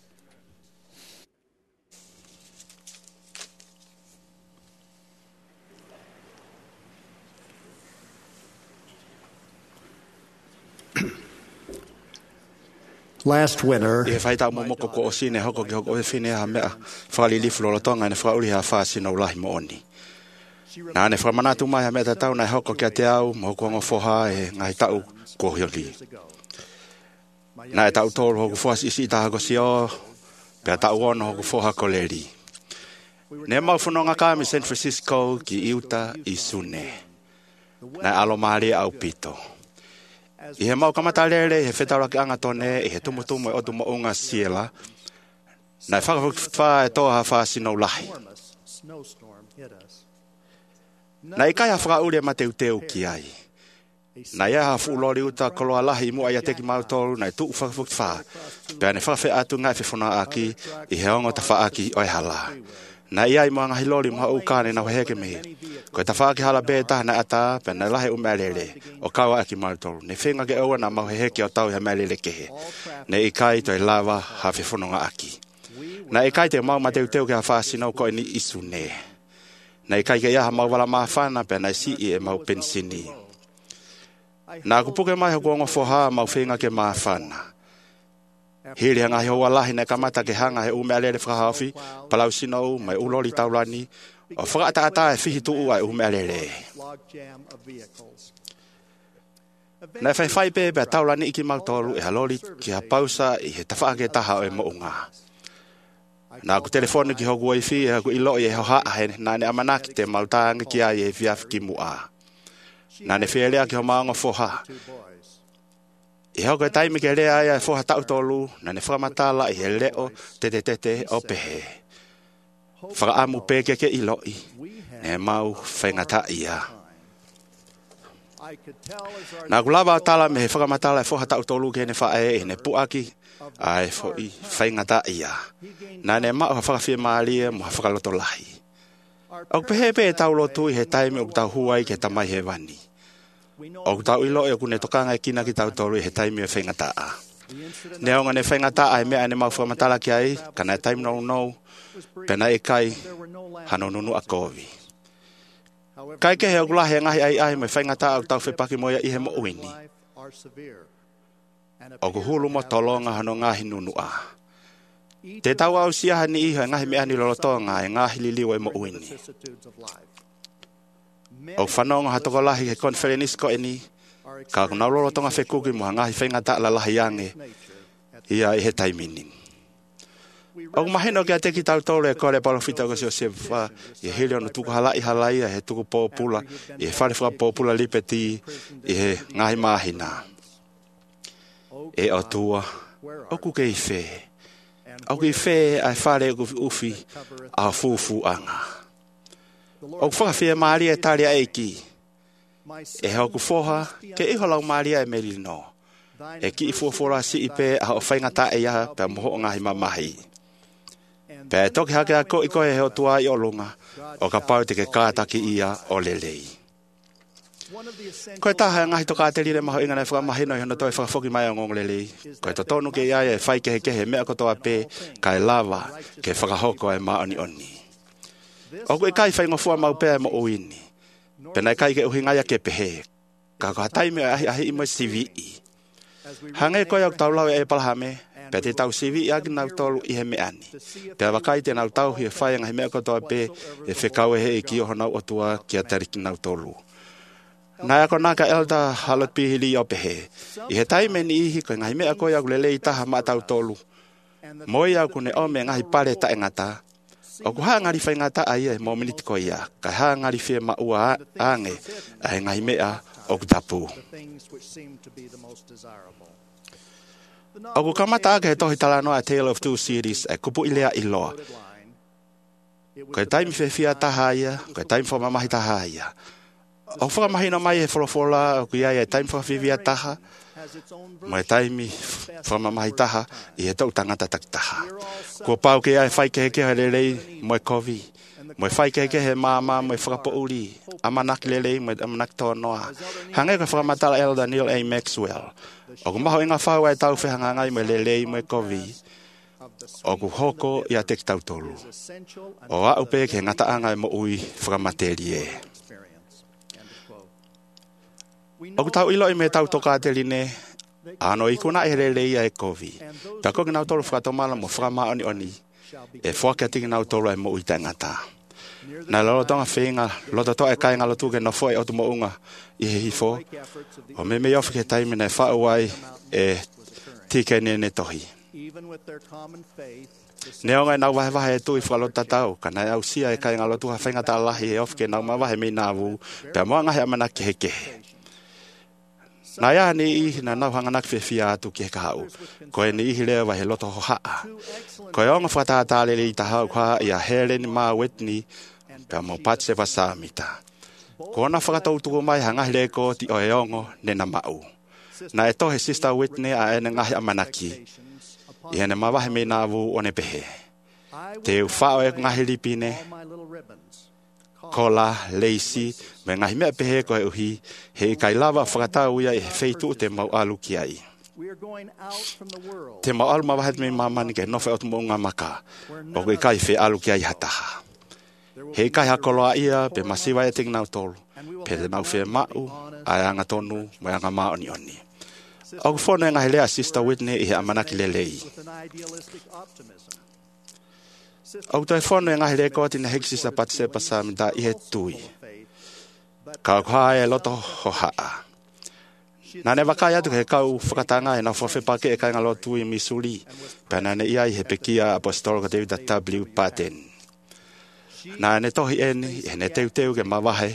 Last winter,
e fai tau momoko ko osine hoko ki hoko e fine ha mea whali lifu lo tonga ne whauri ha whasi no lahi mo oni. Nā ne whamanatu mai ha mea tau nei hoko kia te au mo hoko ngo whoha e ngai tau ko hioli. Nā e tau tōru hoko whasi isi taha ko si o pia tau ono hoko whoha ko leri. Ne mau whanonga kāmi San Francisco ki Iuta i Sune. Nā alo maari au pito. I he mau kamatarere, he whetara ki anga tone, i he tumutumu e otu mo unga siela. Nai whakawhā e toha whāsi no lahi. Nai kai ha whakaure ma teu teu ki ai. Nai e ha whulori uta koloa lahi mua ia teki mautoru, nai tuu whakawhā. Pea ne whakawhi atu ngai whiwhuna aki, i he ongo ta whaaki oi hala. Nai ai mua ngahi lori mua ukane na waheke mihi. Ko ta whaaki hala be taha na ata, pe na lahe umelele, o kawa aki mautoru. Ne whenga ke aua na mau heke o tau he melele kehe. Ne i kai toi lawa ha whiwhununga aki. Na i kai te mau mateu teu ke ha whāsinau ko ni isu ne. Na i kai ke iaha mau wala maa whana, pe na si i e mau pensini. Na kupuke mai ha kuongo whoha mau whenga ke maa whana. Hiri hanga he hoa lahi ne kamata ke hanga he umelele whakahawhi, palau sinau mai ulori taulani, o whakata ata e whihi tuu ai umelele. Nei whai whai pe bea taulani iki mautoru e halori ki ha pausa i he tawhaake taha o e mounga. Nā ku telefoni ki hoku wifi e haku ilo i e hoha ahe nā ne amanaki te mautanga ki ai e viaf ki mua. Nā ne whielea ki ho maonga whoha. I hoko e taimi ke rea ia e whoha tautolu na ne whakamatala i he leo te te te te o pehe. Whakaamu peke ke iloi, ne mau whaingata ia. Nā kulawa tala me he whakamatala e whoha tautolu ke ne whae e ne puaki ai whoi whaingata ia. Nā ne mau ha whakawhia maalia mo ha whakaloto lahi. Au pehe pe e taulotu i he taimi o tau huai ke tamai he wani. O tau ilo e kune tokanga e kina ki tau toru i he taimi e whaingataa. Ne onga ne whaingataa e mea ne mau whakamatala ki ai, kana e taimi nou nou, pena e kai, hano nunu a kovi. Kai ke he o kulahi ngahi ai ai me whaingataa o tau whepaki moia i he mo uini. O kuhulu mo tolonga hano ngahi nunu a. Te tau au siaha ni iho e ngahi mea ni lolotonga e ngahi liliwa e mo uini. O whanonga hatoko lahi he konferenisko e ni, ka kuna lolo tonga whekuki mua ngahi whaingata la lahi ange, ia i he taiminin. O mahino kia te ki tau tole ko le palofita ko se se fa e hele no tuku hala i hala ia he tuku popula e fale fra popula lipeti e ngai mahina e o tua o ku ke fe o ku fe ai fale ku ufi a fufu anga o fa fe maria italia e ki e ho ku foha ke i hola maria e melino e ki fo fora si ipe a o fainga ta e ya pe mo ngai mamahi pe toki hake a ko i koe heo tua i olunga o ka pau te ke kātaki ia o lelei. Koe taha ngahi to kāteri le maho ingana e whakamahino i hono toi whakafoki mai o ngong lelei. Koe to tonu ke ia e whai kehe kehe mea kotoa pē ka e lava ke whakahoko e maoni oni. O koe kai whai ngofua mau pēa mo uini. Pena e kai ke uhi ngaia ke pehe. Ka koha taime ahi ahi imo C V I. Hange koe au taulau e palahame. Pe te tau C V I agi nau tolu i he me ani. Pe wakai te nau tau hi e whai ngahi mea kotoa pē e whekau e he e ki oho nau otua ki a tariki nau tolu. Nai ako naka elda halot pihili o pehe. I he taime ni ihi koe ngahi mea koe au lele i taha maa tau tolu. Moi au kune ome ngahi pare ta e ngata. O ku haa ngari whai ngata ai e mo miniti koe ia. Ka haa ngari whia ma ua aange a he ngahi mea o ku tapu. O ku kamata ake he tohi talano a Tale of Two Cities e kupu ilea iloa. Koe taimi whewhia taha ia, koe taimi whamamahi taha ia. O whakamahino mai e wholofola o ku ia e taimi whawhivia taha, mo e taimi whamamahi taha i he tau tangata tak taha. Kua pau ke ia e whai kehe kehe lelei mo e kovi, mo e whai kehe kehe mama mo e whakapo uri, amanaki lelei mo e amanaki tonoa. Hange koe whakamatala elda Neil A. Maxwell. O ku maho inga whau e tau whehangangai mo e lelei mo e kovi. O ku hoko i a te ki tau tolu. O a upe ke ngata anga e mo ui whakamateri e. O ku tau ilo i me tau toka te line. Ano i kuna e lelei a e kovi. Pea koki nau tolu whakatomala mo whakama oni oni. E whaka tiki nau tolu e mo ui te ngata. Na lolo tonga whinga, loto to e kai ngalo tuke no foi o tu mo unga i he hifo. O me me ofi ke taimi nei whauai e tike ne ne tohi. Ne onga nau wahe wahe e tui whalota tau, ka nei au sia e kai ngalo tuha whinga ta lahi e ofi ke nau ma wahe me nāwu, pia moa ngahe amana kehe kehe. Na ia ni ihi na nau hanganak whiwhia atu ki he kahau. Koe ni ihi lea wahe loto ho haa. Koe onga whatātāle li tahau kwa i a Helen Ma Whitney, pia mo patse wasamita. Ko na whakatautuko mai hangahi leko ti o e ongo ne na mau. Na e tohe Sister Whitney a ene ngahi amanaki. I ene mawahe me nāwu o ne pehe. Te u whao e ngahi lipine. Kola, Lacey, me ngahi mea pehe koe uhi, he kai lava whakatau ia e feitu te mau alu ki ai. Te mau alu mawahet me mamani ke nofe o tumo unga maka, o koe kai fe alu ki ai hataha. He kai hakoloa ia pe masiwa e ting nau tolu, pe te nau fe mau, ai anga tonu, mo anga maoni oni. O kufone ngahi lea Sister Whitney i he amanaki lelei. O toi whono e ngahi reko ati na heksi sa patse pasamita i he tui. Ka kua e loto ho haa. Nā ne wakai atu ke kau whakatanga e na whawhepake e kai ngalo tui Missouri. Pena ne ia i he pekia apostolika David W. Patten. Nā ne tohi eni e ne teu teu ke mawahe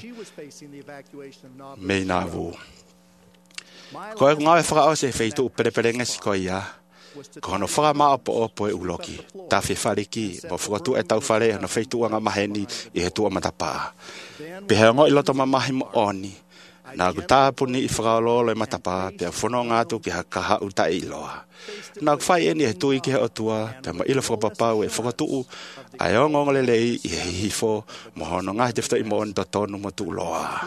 mei nā wu. Ko e ngawe whakaose e wheitu upereperenge si ko ia. Ko no whaka maa po opo e uloki. Ta whi whariki, mo whakatu e tau whare, no wheitu anga maheni i he tua matapaa. Pehea ngo i loto mamahi mo oni. Nā ku tāpuni i whakaololo e matapaa, pia whono ngātu ki ha kaha uta i loa. Nā ku whai eni e tui ki he otua, pia mo ilo whakapapau e whakatuu, ai o ngongole lei i he hifo, mo hono ngahi te whta i mo oni to tonu mo tu loa.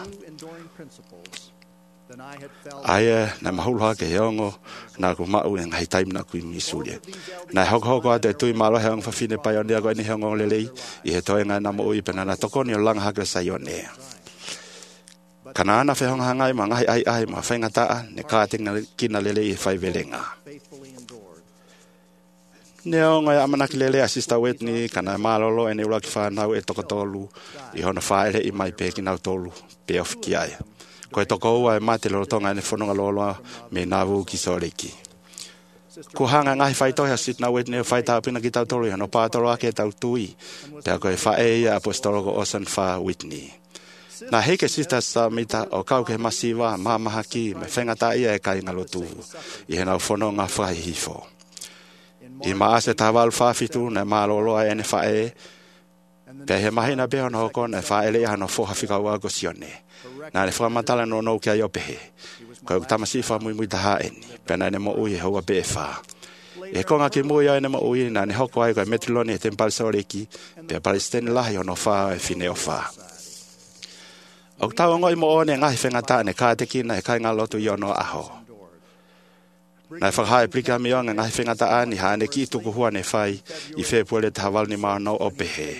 Aia na mahulha ke heongo na ku mau e ngai taimi na ku i Missouri. Na hoko hoko ate tui malo heong whawhine pai o nea koe ni heongo lelei i he toi ngai na mo ui pena na toko ni o langa hake sa i o nea. Kana ana whehonga hangai ma ngai ai ai ma whaingataa ne kātinga kina lelei e whai velenga. Neo ngai amanaki lelei a Sister Whitney kana malolo e ne ula ki whanau e tokotolu i hona whaere i mai peki nau tolu pe ofi ki ai. Ko e toko ua e mate loro tonga e ne whanonga loloa me nāwu ki soreki. Ko hanga ngai whai tohi a sit na wet ne whai tau pina ki tau tolu no pātolo ake tau tui. Pea koe whae ia apostolo ko Ocean Far Whitney. Na heke sita sa mita o kau ke masiwa mamaha ki me whengata ia e kai ngalotu. I he nau whono ngā whai hifo. I maase tawal whawhitu na maloloa e ne whae. Pea he mahina beho na hoko na whae le ia no whoha whikaua ko sione. Na le whamatala no nou kia iopehe. Koe tamasi wha mui mui taha eni. Pea na ne mo ui haua be wha. E konga ki mui ai ne mo ui na ne hoko ai koe metiloni e tempal saureki. Pea palestini lahi o no wha e fine o wha. O tau ngoi mo one ngahi whengata ne ka te kina e kai ngā lotu i ono aho. Nai whakahae plika mi onga ngahi whengata ani haane ki tuku hua ne whai i whepule te hawal ni maa no o pehe.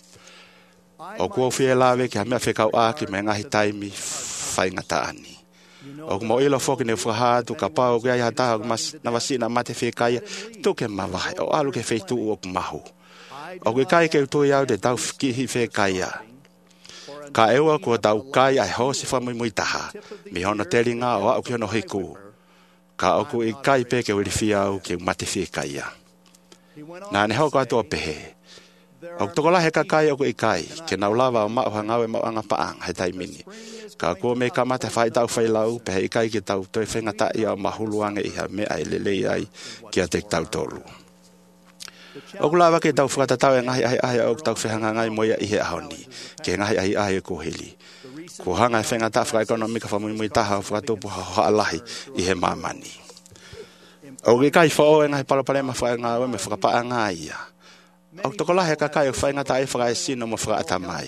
O kua whie lawe ki ha mea whekau aki me ngahi taimi whaingata ani. O mo ilo foki ne whahatu ka pao kia iha taha na wasina mate whekaya tuke mawai o alu ke wheitu u o kumahu. O ke kai ke utui au te tau kihi whekaya. Ka eua kua tau kai ai hosi whamui mui taha. Mi hono teri ngā o au ki hono hiku. Ka oku i kai pe ke uriwhi au ke mate whekaya. Nā ne hoko atu o pehe. O tokola he ka kai oku i kai. Ke nau lawa o mao hangawe mao anga paang he taimini. Ka kua me ka mate whai tau whai lau. Pehe i kai ki tau toi whengata i au mahuluanga iha me ai lelei ai ki a te tau tolu. Oku lawa ke tau whakatatau e ngahi ahi ahi au tau whehanga ngai moia i he ahoni. Ke ngahi ahi ahi e kuhili. Ko hanga e whengata whaka ekonomika whamui mui taha o whakatupu haalahi i he mamani. O ke kai whao e ngahi palapalema whaka ngā me whakapaa ngā ia. O tokolahe ka kai o whaingata e whaka e sino mo whaka atamai.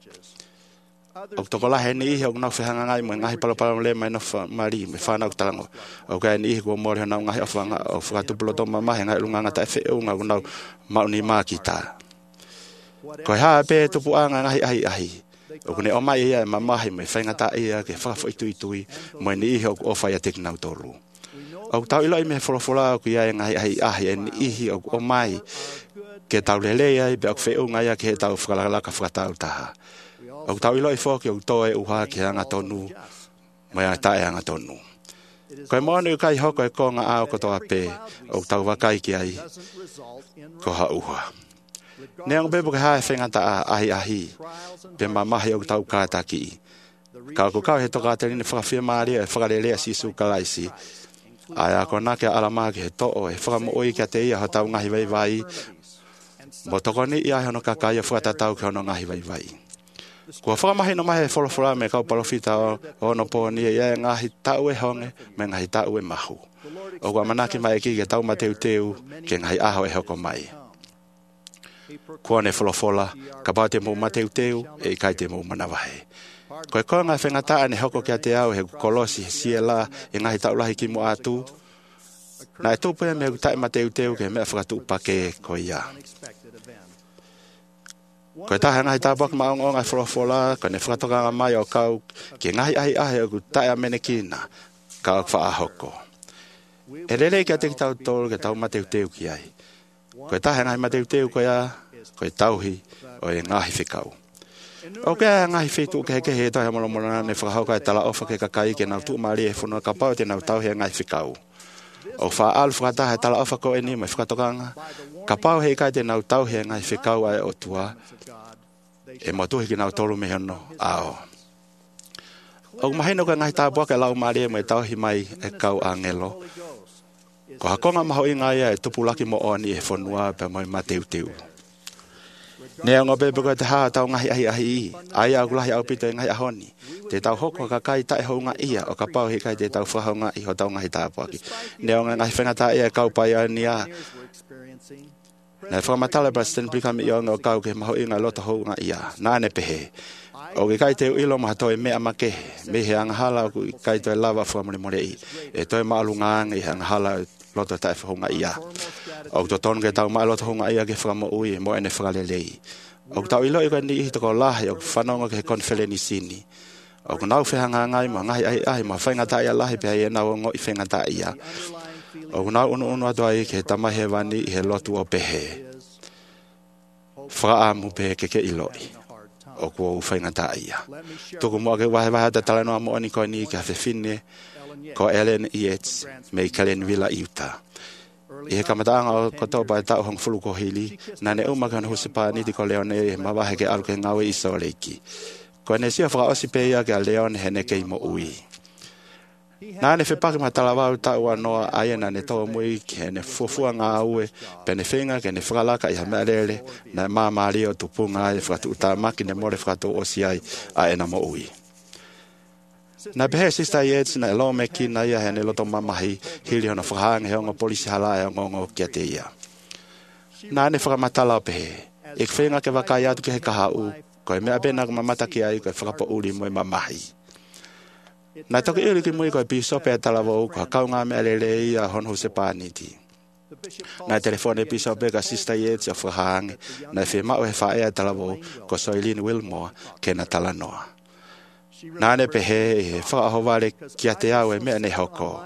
O tokolahe ni ihi o nau whehanga ngai mo ngahi palapalema e no mari me whanau talango. O kai ni ihi kua mori ho nau ngahi o whanga o whakatupulo toma mahe ngai lunga ngata e wheunga o nau mauni mākita. Koe haa pē tupu anga ngahi ahi ahi. O kune o mai ia e mamahi me whaingata ia ke whakafo itui tui mo ni ihi o whai a teki nau tolu. O tau ilo i me wholofola o kia e ngahi ahi ahi e ni ihi o o mai ke tau lelea i be o wheunga ia ke he tau whakalalaka whakatau taha. O tau ilo i whoki o toe uha ki anga tonu mo ia tae anga tonu. Koe moana i kai hoko e konga ao kotoa pē o tau wakai ki ai ko ha uha. Neang bebo ke hae whengata a ahi ahi pe mamahi o tau kātaki. Ka ko kau he toka aterine whakawhia maari e whakarelea sisu kalaisi. Ai a ko nake alama ke he to'o e whakamo oi kia te ia ho tau ngahi vai vai. Mo toko ni ia hono kakai o whakatatau ke hono ngahi vai vai. Kua whakamahi no mahe wholofora me kau palofita o ono po ni e ngahi tau e honge me ngahi tau e mahu. O kua manaki mai ki ke tau mateu teu ke ngahi aho e hoko mai. Kua ne wholofola ka pā te mou mateu teu e i kai te mou manawahe. Koe koe ngai whengata ane hoko kia te au he kolosi he siela e ngahi tau lahi ki mo atu. Na e tūpea me utai mateu teu ke mea whakatu upake koe ia. Koe tahe ngahi tāpaka maong o ngai wholofola, koe ne whakatoka mai o kau, ke ngahi ahi ahi o ku tae a menekina, ka o wha ahoko. E lele kia te ki tau tolu ke tau mateu teu ki ai. Koe tahe ngahi mateu teu koe a, koe tauhi o e ngahi whikau. O kia ngahi whitu ke heke he tohe molo molo ne whakahauka e tala ofa ke kakai ke nau tuu maari e whunua ka pau te nau tauhi e ngahi whikau. O wha alu whakataha e tala ofa ko e ni mai whakatokanga, ka pau hei kai te nau tauhi e ngahi whikau ai o tua, e motuhi ki nau tolu me hono ao. O mahino ka ngahi tāpua ke lau maari e mai tauhi mai e kau a ngelo. Ko hakonga maho i ngai e tupulaki mo oni e whonua pe moi mateu teu. Nea ngā bebe koe te haa tau ngahi ahi ahi i, ai au kulahi au pito e ngahi ahoni. Te tau hoko ka kai tae hou ngā ia o ka pau he kai te tau whahau ngā i ho tau ngahi tāpuaki. Nea ngā ngahi whengata ia kau pai a ni a. Nea whakamatala pa sten plika mi i o ngā kau ke maho i ngā loto hou ngā ia, nāne pehe. O ke kai te ilo maha toi mea makehe, me he angahala o kai toi lava whamuri more i. E toi maalu ngā anga i angahala loto tae whahunga ia. O to tonu ke tau mai loto hunga ia ke whakamo ui mo ene whakalelei. O tau ilo i ka ni ihi toko lahi o whanonga ke konwheleni sini. O nau whehanga ngai mo ngahi ahi ahi mo whaingata ia lahi pe ai e nau ngo i whaingata ia. O nau unu unu atua i ke tamahe wani i he lotu o pehe. Whaamu pehe ke ke iloi. O kua u whaingata ia. Tuku mua ke wahe wahe ta talanoa mo oni koe ni ke hawhewhine ko Ellen Yates me i Kalenvila Utah. I he kamataanga o koto pai tau hong fulu ko hili, na ne umaka na husipa ni ti ko leone mawahe ke alu ke ngawe isa o leiki. Ko ne sia whaka osi peia ke a leone he ne kei mo ui. Nā ne whepaki ma talawau tau anoa aia na ne tau mui ke ne fufua ngā ue, pe ne whenga ke ne whakalaka i ha mea lele, na mā maari o tupunga ai whakatu utamaki ne more whakatu osi ai a ena mo ui. Na pehe sista Yates na elo me ki na ia he ne loto mamahi hili hona whakahange he ongo polisi hala e ongo kia te ia. Nā ne whakamatala o pehe, ik whenga ke wakai atu ke he kahau, ko e mea bena kumamata ki ai ko e whakapo uli mo e mamahi. Nā toki iri ki mui ko e bisope e talawo ko hakau ngā mea lele ia honu se pāniti. Nā telefone bisope ka sista Yates o whakahange, na e whemau he whae e talawo ko Soilin Wilmore ke na talanoa. Nā ne pehe he whakahoware kia te au e mea ne hoko.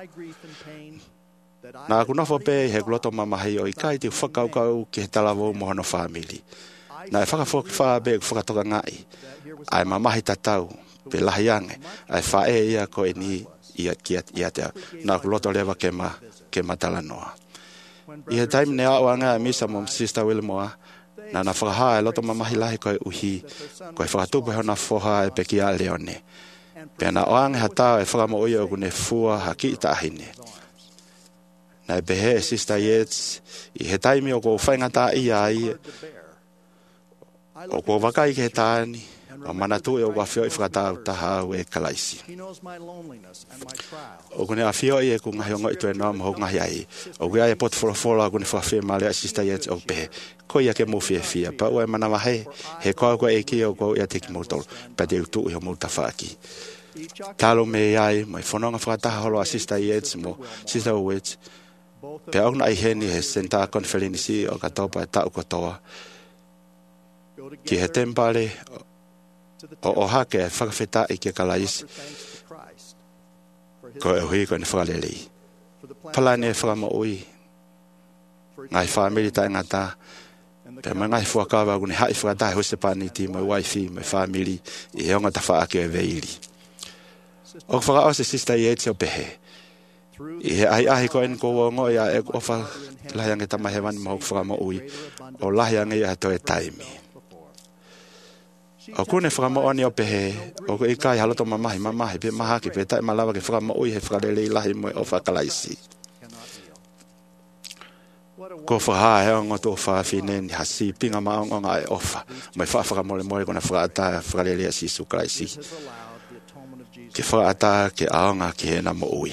Nā kunofo pe he gloto mamahi o i kai te whakaukau ki he talawo mohono whamili. Nā e whakafoki whaabe ku whakatoka ngai. Ai mamahi tatau, pe lahi ange, ai whae ia ko e ni ia kia ia te au. Nā kuloto lewa ke ma, ke ma talanoa. I he taimi ne au anga misa mom Sister Wilmore, nā na whakaha e loto mamahi lahi koe uhi, koe whakatupu heo na whoha e peki a leone. Pea na oange hatao e whakamo ui o kune fua haki i tahine. Na e pehe e Sister Yates, i he taimi o ko whaingata i ai, o ko wakai ke he tāni, o manatu e o kwa whio i whakatau taha au e kalaisi. O kune a whio i e ku ngahi o ngoi tue noa maho ngahi ai, o kia e pot wholofola kune whawhia male a Sister Yates o pehe, ko ia ke mowhia whia, pa ua e mana wahe, he koa koa e ki o ko ia teki motolo, pa te utu i ho mouta whaaki. Talo me ai, mai whanonga whakataha holo a Sister Yates mo Sister Yates, pe au na i heni he senta konferenisi o katopa e tau kotoa, ki he tempare o o hake e whakawheta i ke kalaisi, ko e hui ko ne whakalelei. Palane e whakamo ui, ngai whamiri tai ngata, pe mai ngai whakawa kune hai whakatahe hose paniti, mai waifi, mai whamiri, i he onga ta whaake e veili. O whakao se Sister Yates o pehe, i he ai ahi ko en ko wongo ia e ofa lahiange tamahewan mahu whakamo ui, o lahiange ia to e taimi. O kune whakamo oni o pehe, o ko i kai haloto mamahi, mamahi, pe mahaki, pe tai malawa ke whakamo ui he whakalele i lahi mo o whakalaisi. Ko whaha he ongo tō whawhine ni hasi pinga maongo ngā e ofa, mai whawhakamole moe kona whakata whakalele a sisu kalaisi. Ke whaata ke aonga ki he na mo ui.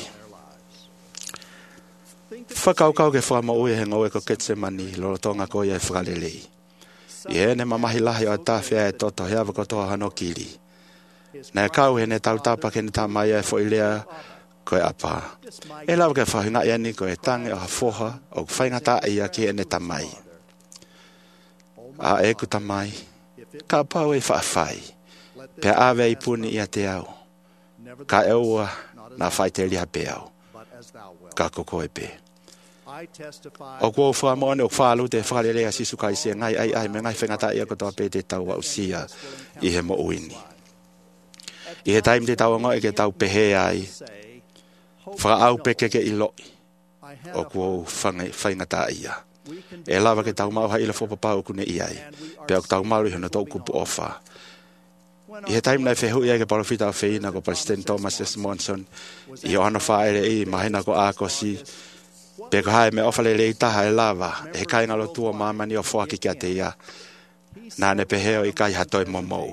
Whakaukau ke whakamo ui he ngoe ko Ketsemani, loro tonga ko ia e whakalelei. I he ne mamahi lahi o tawhia e toto hea wakotoa hano kiri. Na e kau he ne tautapa ke ne tamai e whoilea ko e apa. E lau ke whahinga ia ni ko e tange o hafoha o whaingata ia ki e ne tamai. A e ku tamai, ka pau e whaafai, pe awe i puni ia te au. Ka eua na whai te liha pe au. Ka koko e pe. O kua whaamone o whaalu te whakalelea sisu kai se ngai ai ai me ngai whengata ia kotoa pe te tau au sia i he mo uini. I he taim te tau ngoi ke tau pehe ai, whakaau peke ke ilo o kua whaingata ia. E lawa ke tau mau hai ila whopapau kune iai, pe au tau maru hana tau kupu ofa. I he taim nei whehu ia ke parofita o whina ko President Thomas S. Monson, i o ano whaere i mahina ko ākosi, pe ko hae me ofale le taha e lava, e kai ngalo tua mamani o whaki kia te ia, nā ne peheo i kai hatoi momou.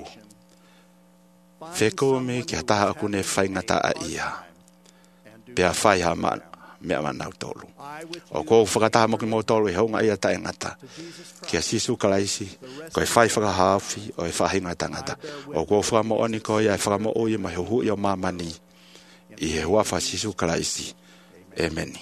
Whekumi ki hataha akune whaingata a ia, pe a whai ha man, mea manau tolu. O kou whakataha moki mo tolu e honga ia tae ngata, ki a sisu kalaisi, ko e whai whakahawhi o e whahinga tangata. O kou whakamo oni ko ia e whakamo ui ma huhu i o mamani, i he huafa sisu kalaisi. Amen.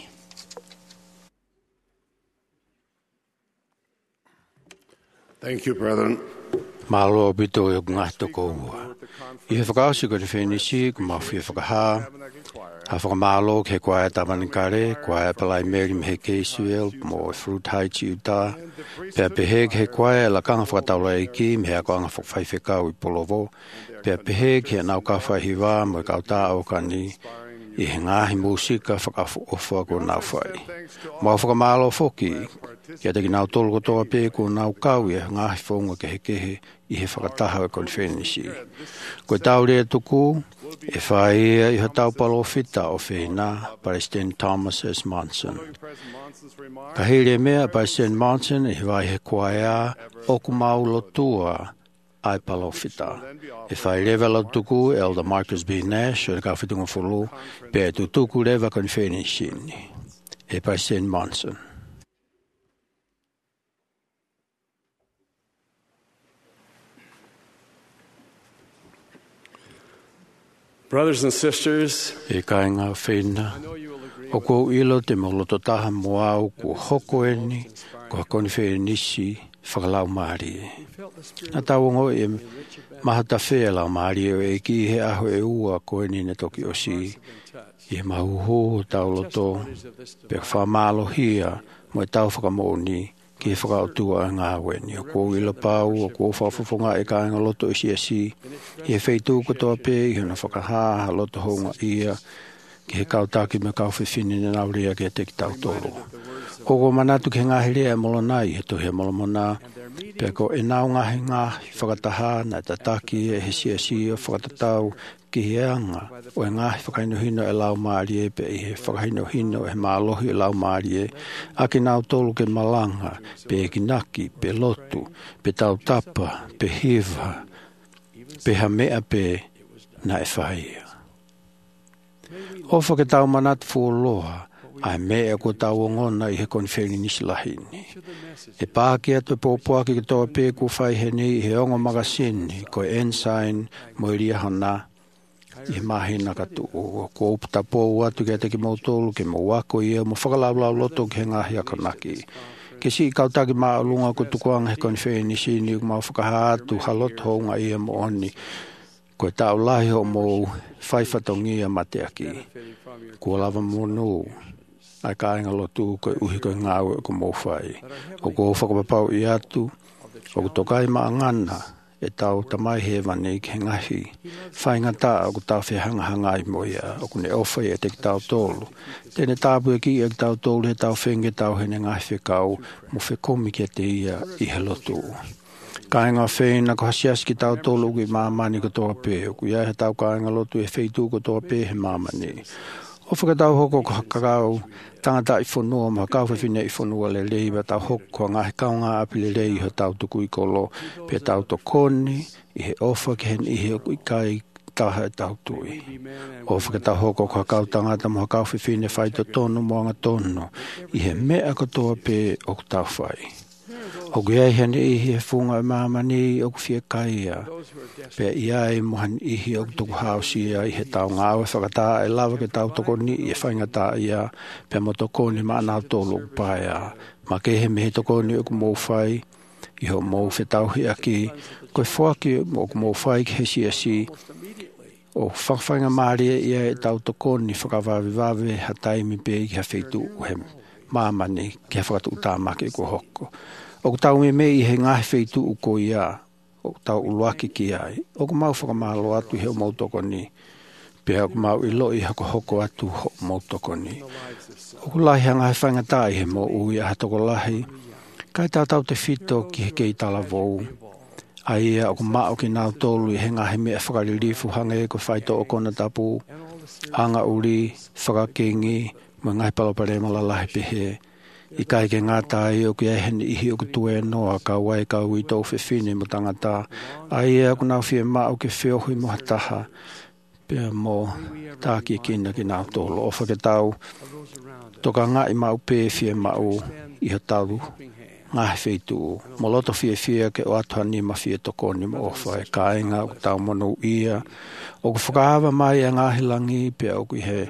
Thank you, brethren.
Malo bito e ngato ko. I he whakaosi ko te whenisi, ko mawhi e whakaha, ha whakamalo ke kwae tamanikare, kwae palai meri mehe ke Isuel, mo e fruit haiti uta, pia pehe ke kwae la kanga whakataula e ki, mehe ko anga whakawhaiwhekau i polovo, pia pehe ke nau ka whahiwa, mo e kauta au kani, I he ngahi musika whakafu ofa ko nau whai. Mau whakamalo foki, kia teki nau tolu kotoa pē ko nau kau e ngahi whaunga kehe kehe I he whakataha e konwhenisi. Koe tau rea tuku, e whae ia I ha tau palo whita o whenā, President Thomas S. Monson. Ka here mea President Monson e wai he kuaea oku maulo tua ai palo whita. E whai rewa lau tuku Elder Marcus B. Nash o ka whitunga whulu, pe tu tuku rewa konwhenisi. E President Monson.
Brothers and sisters,
e kai ngā whena, o kou ilo te moloto taha moau ku hoko eni, kua konwhe nisi, whakalau maari e. Nā tawongo e mahata whea lau maari e e ki he aho e ua ko eni ne toki o si, i he mahuho o tauloto, pe whamalo hia, mo e tau whakamoni, ki he whakautua ngā weni. O kou ilo pau, o kou whawhawhonga e ka inga loto i si a si, i he wheitu kotoa pē, i hana whakahaha loto honga ia, ki he kautaki me kauwhiwhini na naurea ki he teki tau toro. Koko manatu ki he ngahi rea e molo nai, he tohi e molo mona, pe ko e nau ngahi ngahi whakataha na tataki e he si a si o whakatatau ki he anga, o e ngahi whakainohino e lau maari e pe i he whakainohino e maalohi e lau maari e, a ki nau tolu ke malanga, pe e kinaki, pe lotu, pe tau tapa, pe hiva, pe ha mea pe na e whaia. O whakatau manatu fuoloha, ai mea ko tau o ngona i he konwheni nisi lahini. E pāki atu e pōpuaki ki toa pē ku whai he ni i he ongo magasini, ko e ensign mo i ria hana, i he mahina katu o ko uputa pōu atu ki ateki mautolu ke mo wako i e mo whakalaulau loto ki he ngahi akanaki. Ke si kautaki maa lunga ko tukuanga he konwheni sini ku mau whakahatu haloto honga i e mo oni, ko e tau lahi o mo whaifatongia mateaki. Ko lava monu, ai ka inga lotu ko uhi ko ngau ko mo whai. O ko whakapapau i atu, o ko tokai maa ngana, e tau tamai he vane ki he ngahi. Whai ngata o ko tau whihanga hanga i mo ia, o ko ne ofai e teki tau tolu. Tene tāpu e ki e tau tolu he tau whenge tau he ne ngahi whikau, mo whikomi ki te ia i he lotu. Ka inga whena ko hasiasi ki tau tolu ki mamani ko toa pē, o ko ia he tau ka inga lotu e wheitu ko toa pē he mamani. O whakatau hoko ko kakau, tangata i whanua, ma kau whiwhine i whanua le leiwa, tau hoko ko ngahi kaunga api le lei ho tau tuku i kolo, pe tau to koni, i he ofa ki hen i he i kai taha e tau tui. O whakatau hoko ko kakau tangata mo kau whiwhine whaito tonu moanga tonu, i he mea ko toa pe o tau whai. O kia hene ihi e whunga e mamani o kuwhia kaia. Pea ia e mohan ihi o tuku hausia i he tau ngāwe whakata e lawa ke tau toko ni i e whaingata ia. Pea mo toko ni maanau tolu upaya. Ma ke he mehe toko ni o ku mōwhai. I ho mō whetau hi aki. Koe whaki o ku mōwhai ki he si asi. O whakawhainga maaria ia e tau toko ni whakawawe wawe ha taimi pe i ha wheitu o he mamani ki ha whakatu utamake ko hoko. O ku tau me me i he ngahi wheitu u ko ia, o ku tau uluaki ki ai. O ku mau whakamalo atu he o mautoko ni, pia o ku mau ilo i hako hoko atu ho mautoko ni. O ku lahi ha ngahi whaingata i he mo ui a hatoko lahi, kai tau tau te whito ki he kei tala vou. A ia o ku mao ki nau tolu i he ngahi mea whakaririfu hange ko whaito o kona tapu, anga uri, whakakengi, mo ngahi palopare malalahi pehe. I kai ke ngā tai o ki eheni ihi o ku tue noa ka wai ka ui tau whiwhine mo tangata. A ia ku nau whie mao ke whiohui mo hataha. Pea mo tāki kina ki nau tolo. O whake tau toka ngā i mau pē whie mau i ha tau ngā he wheitu. Mo loto whie whie ke o atuha ni ma whie toko ni mo ofai. Ka inga o tau mono ia. O ku whakahawa mai a ngā hilangi pea o ku he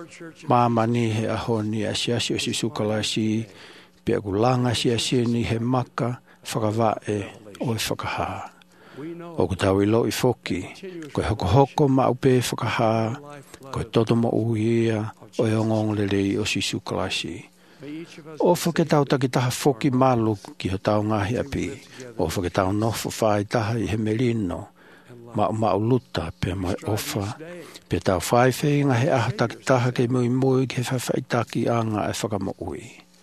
mamani he ahoni a siasi o si sukalasi pea ku langa siasi ni he maka whakawae o e whakaha. O ku tau ilo i whoki, ko e hoko hoko ma upe whakaha, ko e toto mo uia o e ongong lelei o si sukalasi. O whaketau taki taha whoki malu ki ho tau ngahi api, o whaketau nofo whai taha i he merino, ma ma luta pe mai ofa Pe tau whai whenga he aha takitaha ke mui mui ke whawhaitaki anga e whakamoui.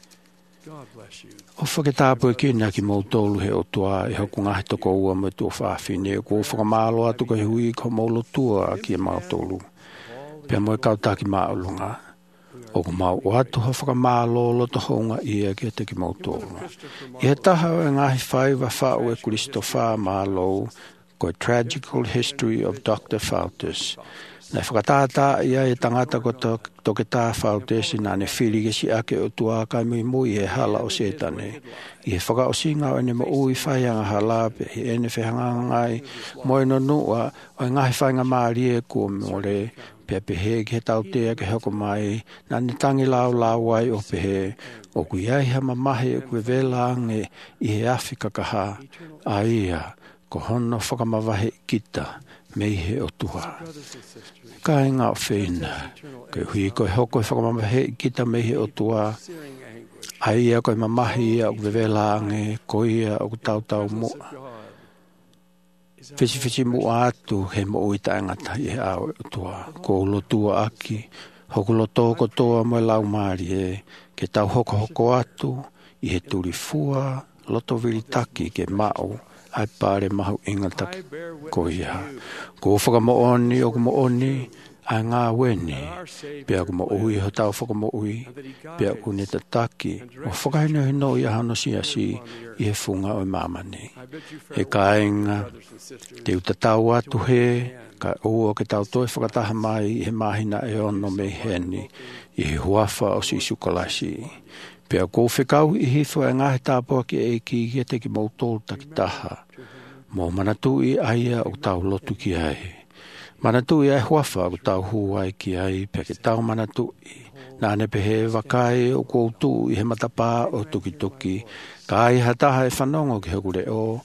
O whakatapu e kina ki mautolu he o tua e hoku ngahi toko ua me tua whawhine ko whakamalo atu ka hui ko maulo tua ki e mautolu. Pea moe kautaki maulunga. O ko mau o atu ha whakamalo lo to honga ia ki te ki mautolu. I he taha e ngahi whai wa whao e Christopher Marlowe ko a Tragical History of Doctor Faultus. Nei whakatata ia e tangata ko toke tā Faultus na ne whiri ke si ake o tua kai mui mui e hala o setane. I he whaka o singa o ene mo ui whaianga hala pe he ene whehanga ngai moe no nua o ngahi whainga maari e kua more pe pehe ke tau tea ke hoko mai na ne tangi lau lau ai o pehe o kui ai hama mahe e kue velange i he Afrika kaha a ia ko hono whakamavahe kita mei he o tuha. Ka e ngā whena, ke hui koe hoko e whakamavahe kita mei he o tuha, a ia koe mamahi ia o vevelange, ko ia o tau tau mua. Whisi whisi mua atu he mo ui taengata i he au o tuha, ko ulo tua aki, hoko lo tōko toa mo lau maari e, ke tau hoko hoko atu, i he turi fua, loto vili taki ke mao, ai pare mahu ingata ko ia. Ko whakamooni o kumooni ai ngā weni. Pea kumo ui ho tau whakamo ui. Pea kune tataki. O whakaino hino i ahano siasi i he funga o mamani. E kāinga te utatau atu he, ka ua ke tau toi whakataha mai i he mahina e ono me heni i he huafa o si sukalasi. Pea ko whekau i hifo e ngahe tāpua ki e ki i te ki mautol taki taha. Mō manatui aia o tau lotu ki ai. Manatui ai huafa o tau huai ki ai pea ke tau manatui. Nā ne pehe wakai o koutu i he matapā o tuki tuki. Ka ai hataha e whanongo ki hokure o.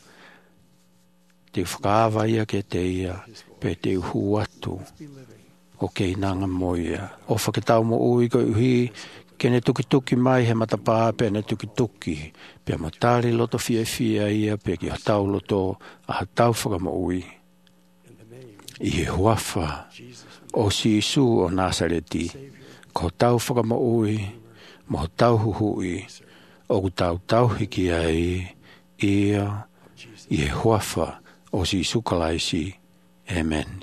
Te whakaawa ia ke te ia pe te uhu atu. O kei nanga moia. O whaketau mo ui ko uhi kene tuki tuki mai he matapā pe ne tuki tuki. Pea mo tāre loto fia fia ia pe ki hatau loto a hatau whakama ui. I he huafa o si Isu o Nasareti. Ko tau whakama ui, mo tau huhui, o ku tau tau hiki ai, ia, i he huafa o si Isu kalaisi. Amen.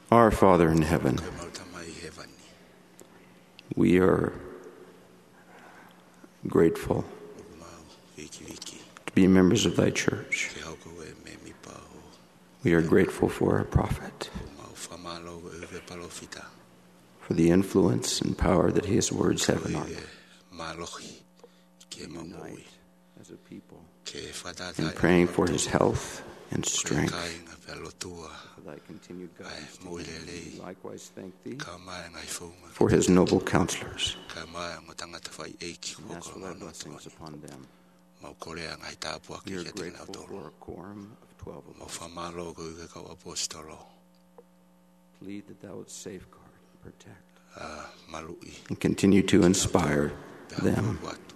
Our Father in heaven, we are grateful to be members of thy church. We are grateful for our prophet, for the influence and power that his words have in our life. As a people, and praying for his health and strength, for thy continued guidance. We likewise thank thee for his noble counselors, and ask for thy blessings upon them. We are grateful for a quorum of twelve apostles. Plead that thou would safeguard and protect, and continue to inspire them.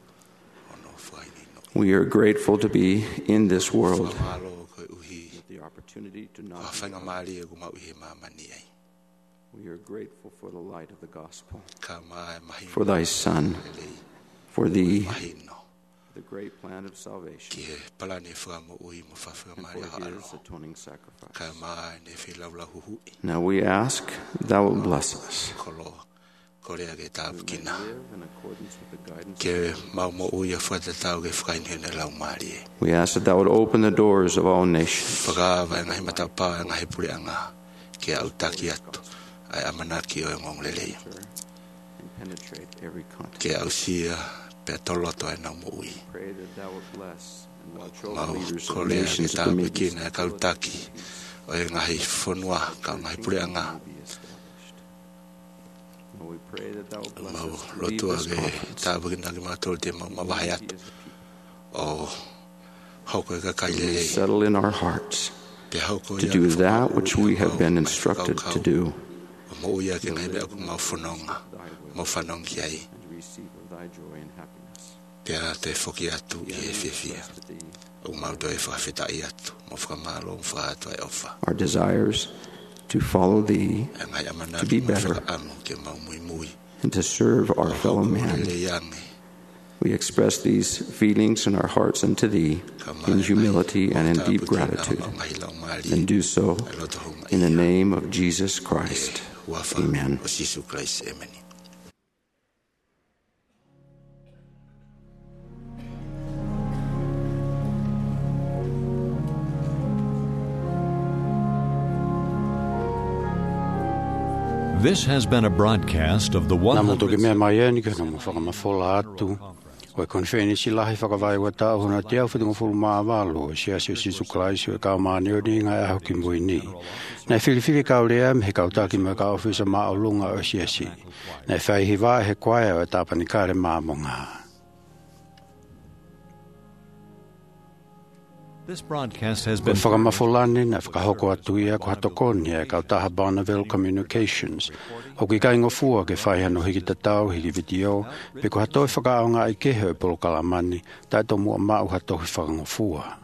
We are grateful to be in this world with the opportunity to not be. We are grateful for the light of the gospel, for thy Son, for thee, the great plan of salvation, and for his atoning sacrifice. Now we ask thou wilt bless us, we may live in accordance with the guidance. We ask that thou would open the doors of all nations, and penetrate every continent. Pray that thou would bless and watch over leaders of nations of the Middle East. We pray that thou wilt bless us to lead this conference. Settle in our hearts to do that which we have been instructed to do, and receive of thy joy and happiness. Our desires to follow thee, to be better, and to serve our fellow man. We express these feelings in our hearts unto thee in humility and in deep gratitude, and do so in the name of Jesus Christ. Amen.
This has been a broadcast of the one hundred
o konferensi lahi whakawai wa tau hona te au whitunga fulu maa walo si asio si suklaisi o kau maa neo ni ngai aho ki mui ni. Nei whiriwhiri kau rea me he kau taki me ka ofisa maa o lunga o si asi. Nei whai hiwa he kwae o e tapani kare maa monga.
This broadcast has been
whakamawholani na whakahoko atu ia ko hatokoni e kau taha Bonneville Communications. Hoki kai ngofua ke whai hano hiki tatau hiki video pe ko hatoi whakaonga i kehe o polo kalamani tai to mua mau hatohi whakangofua.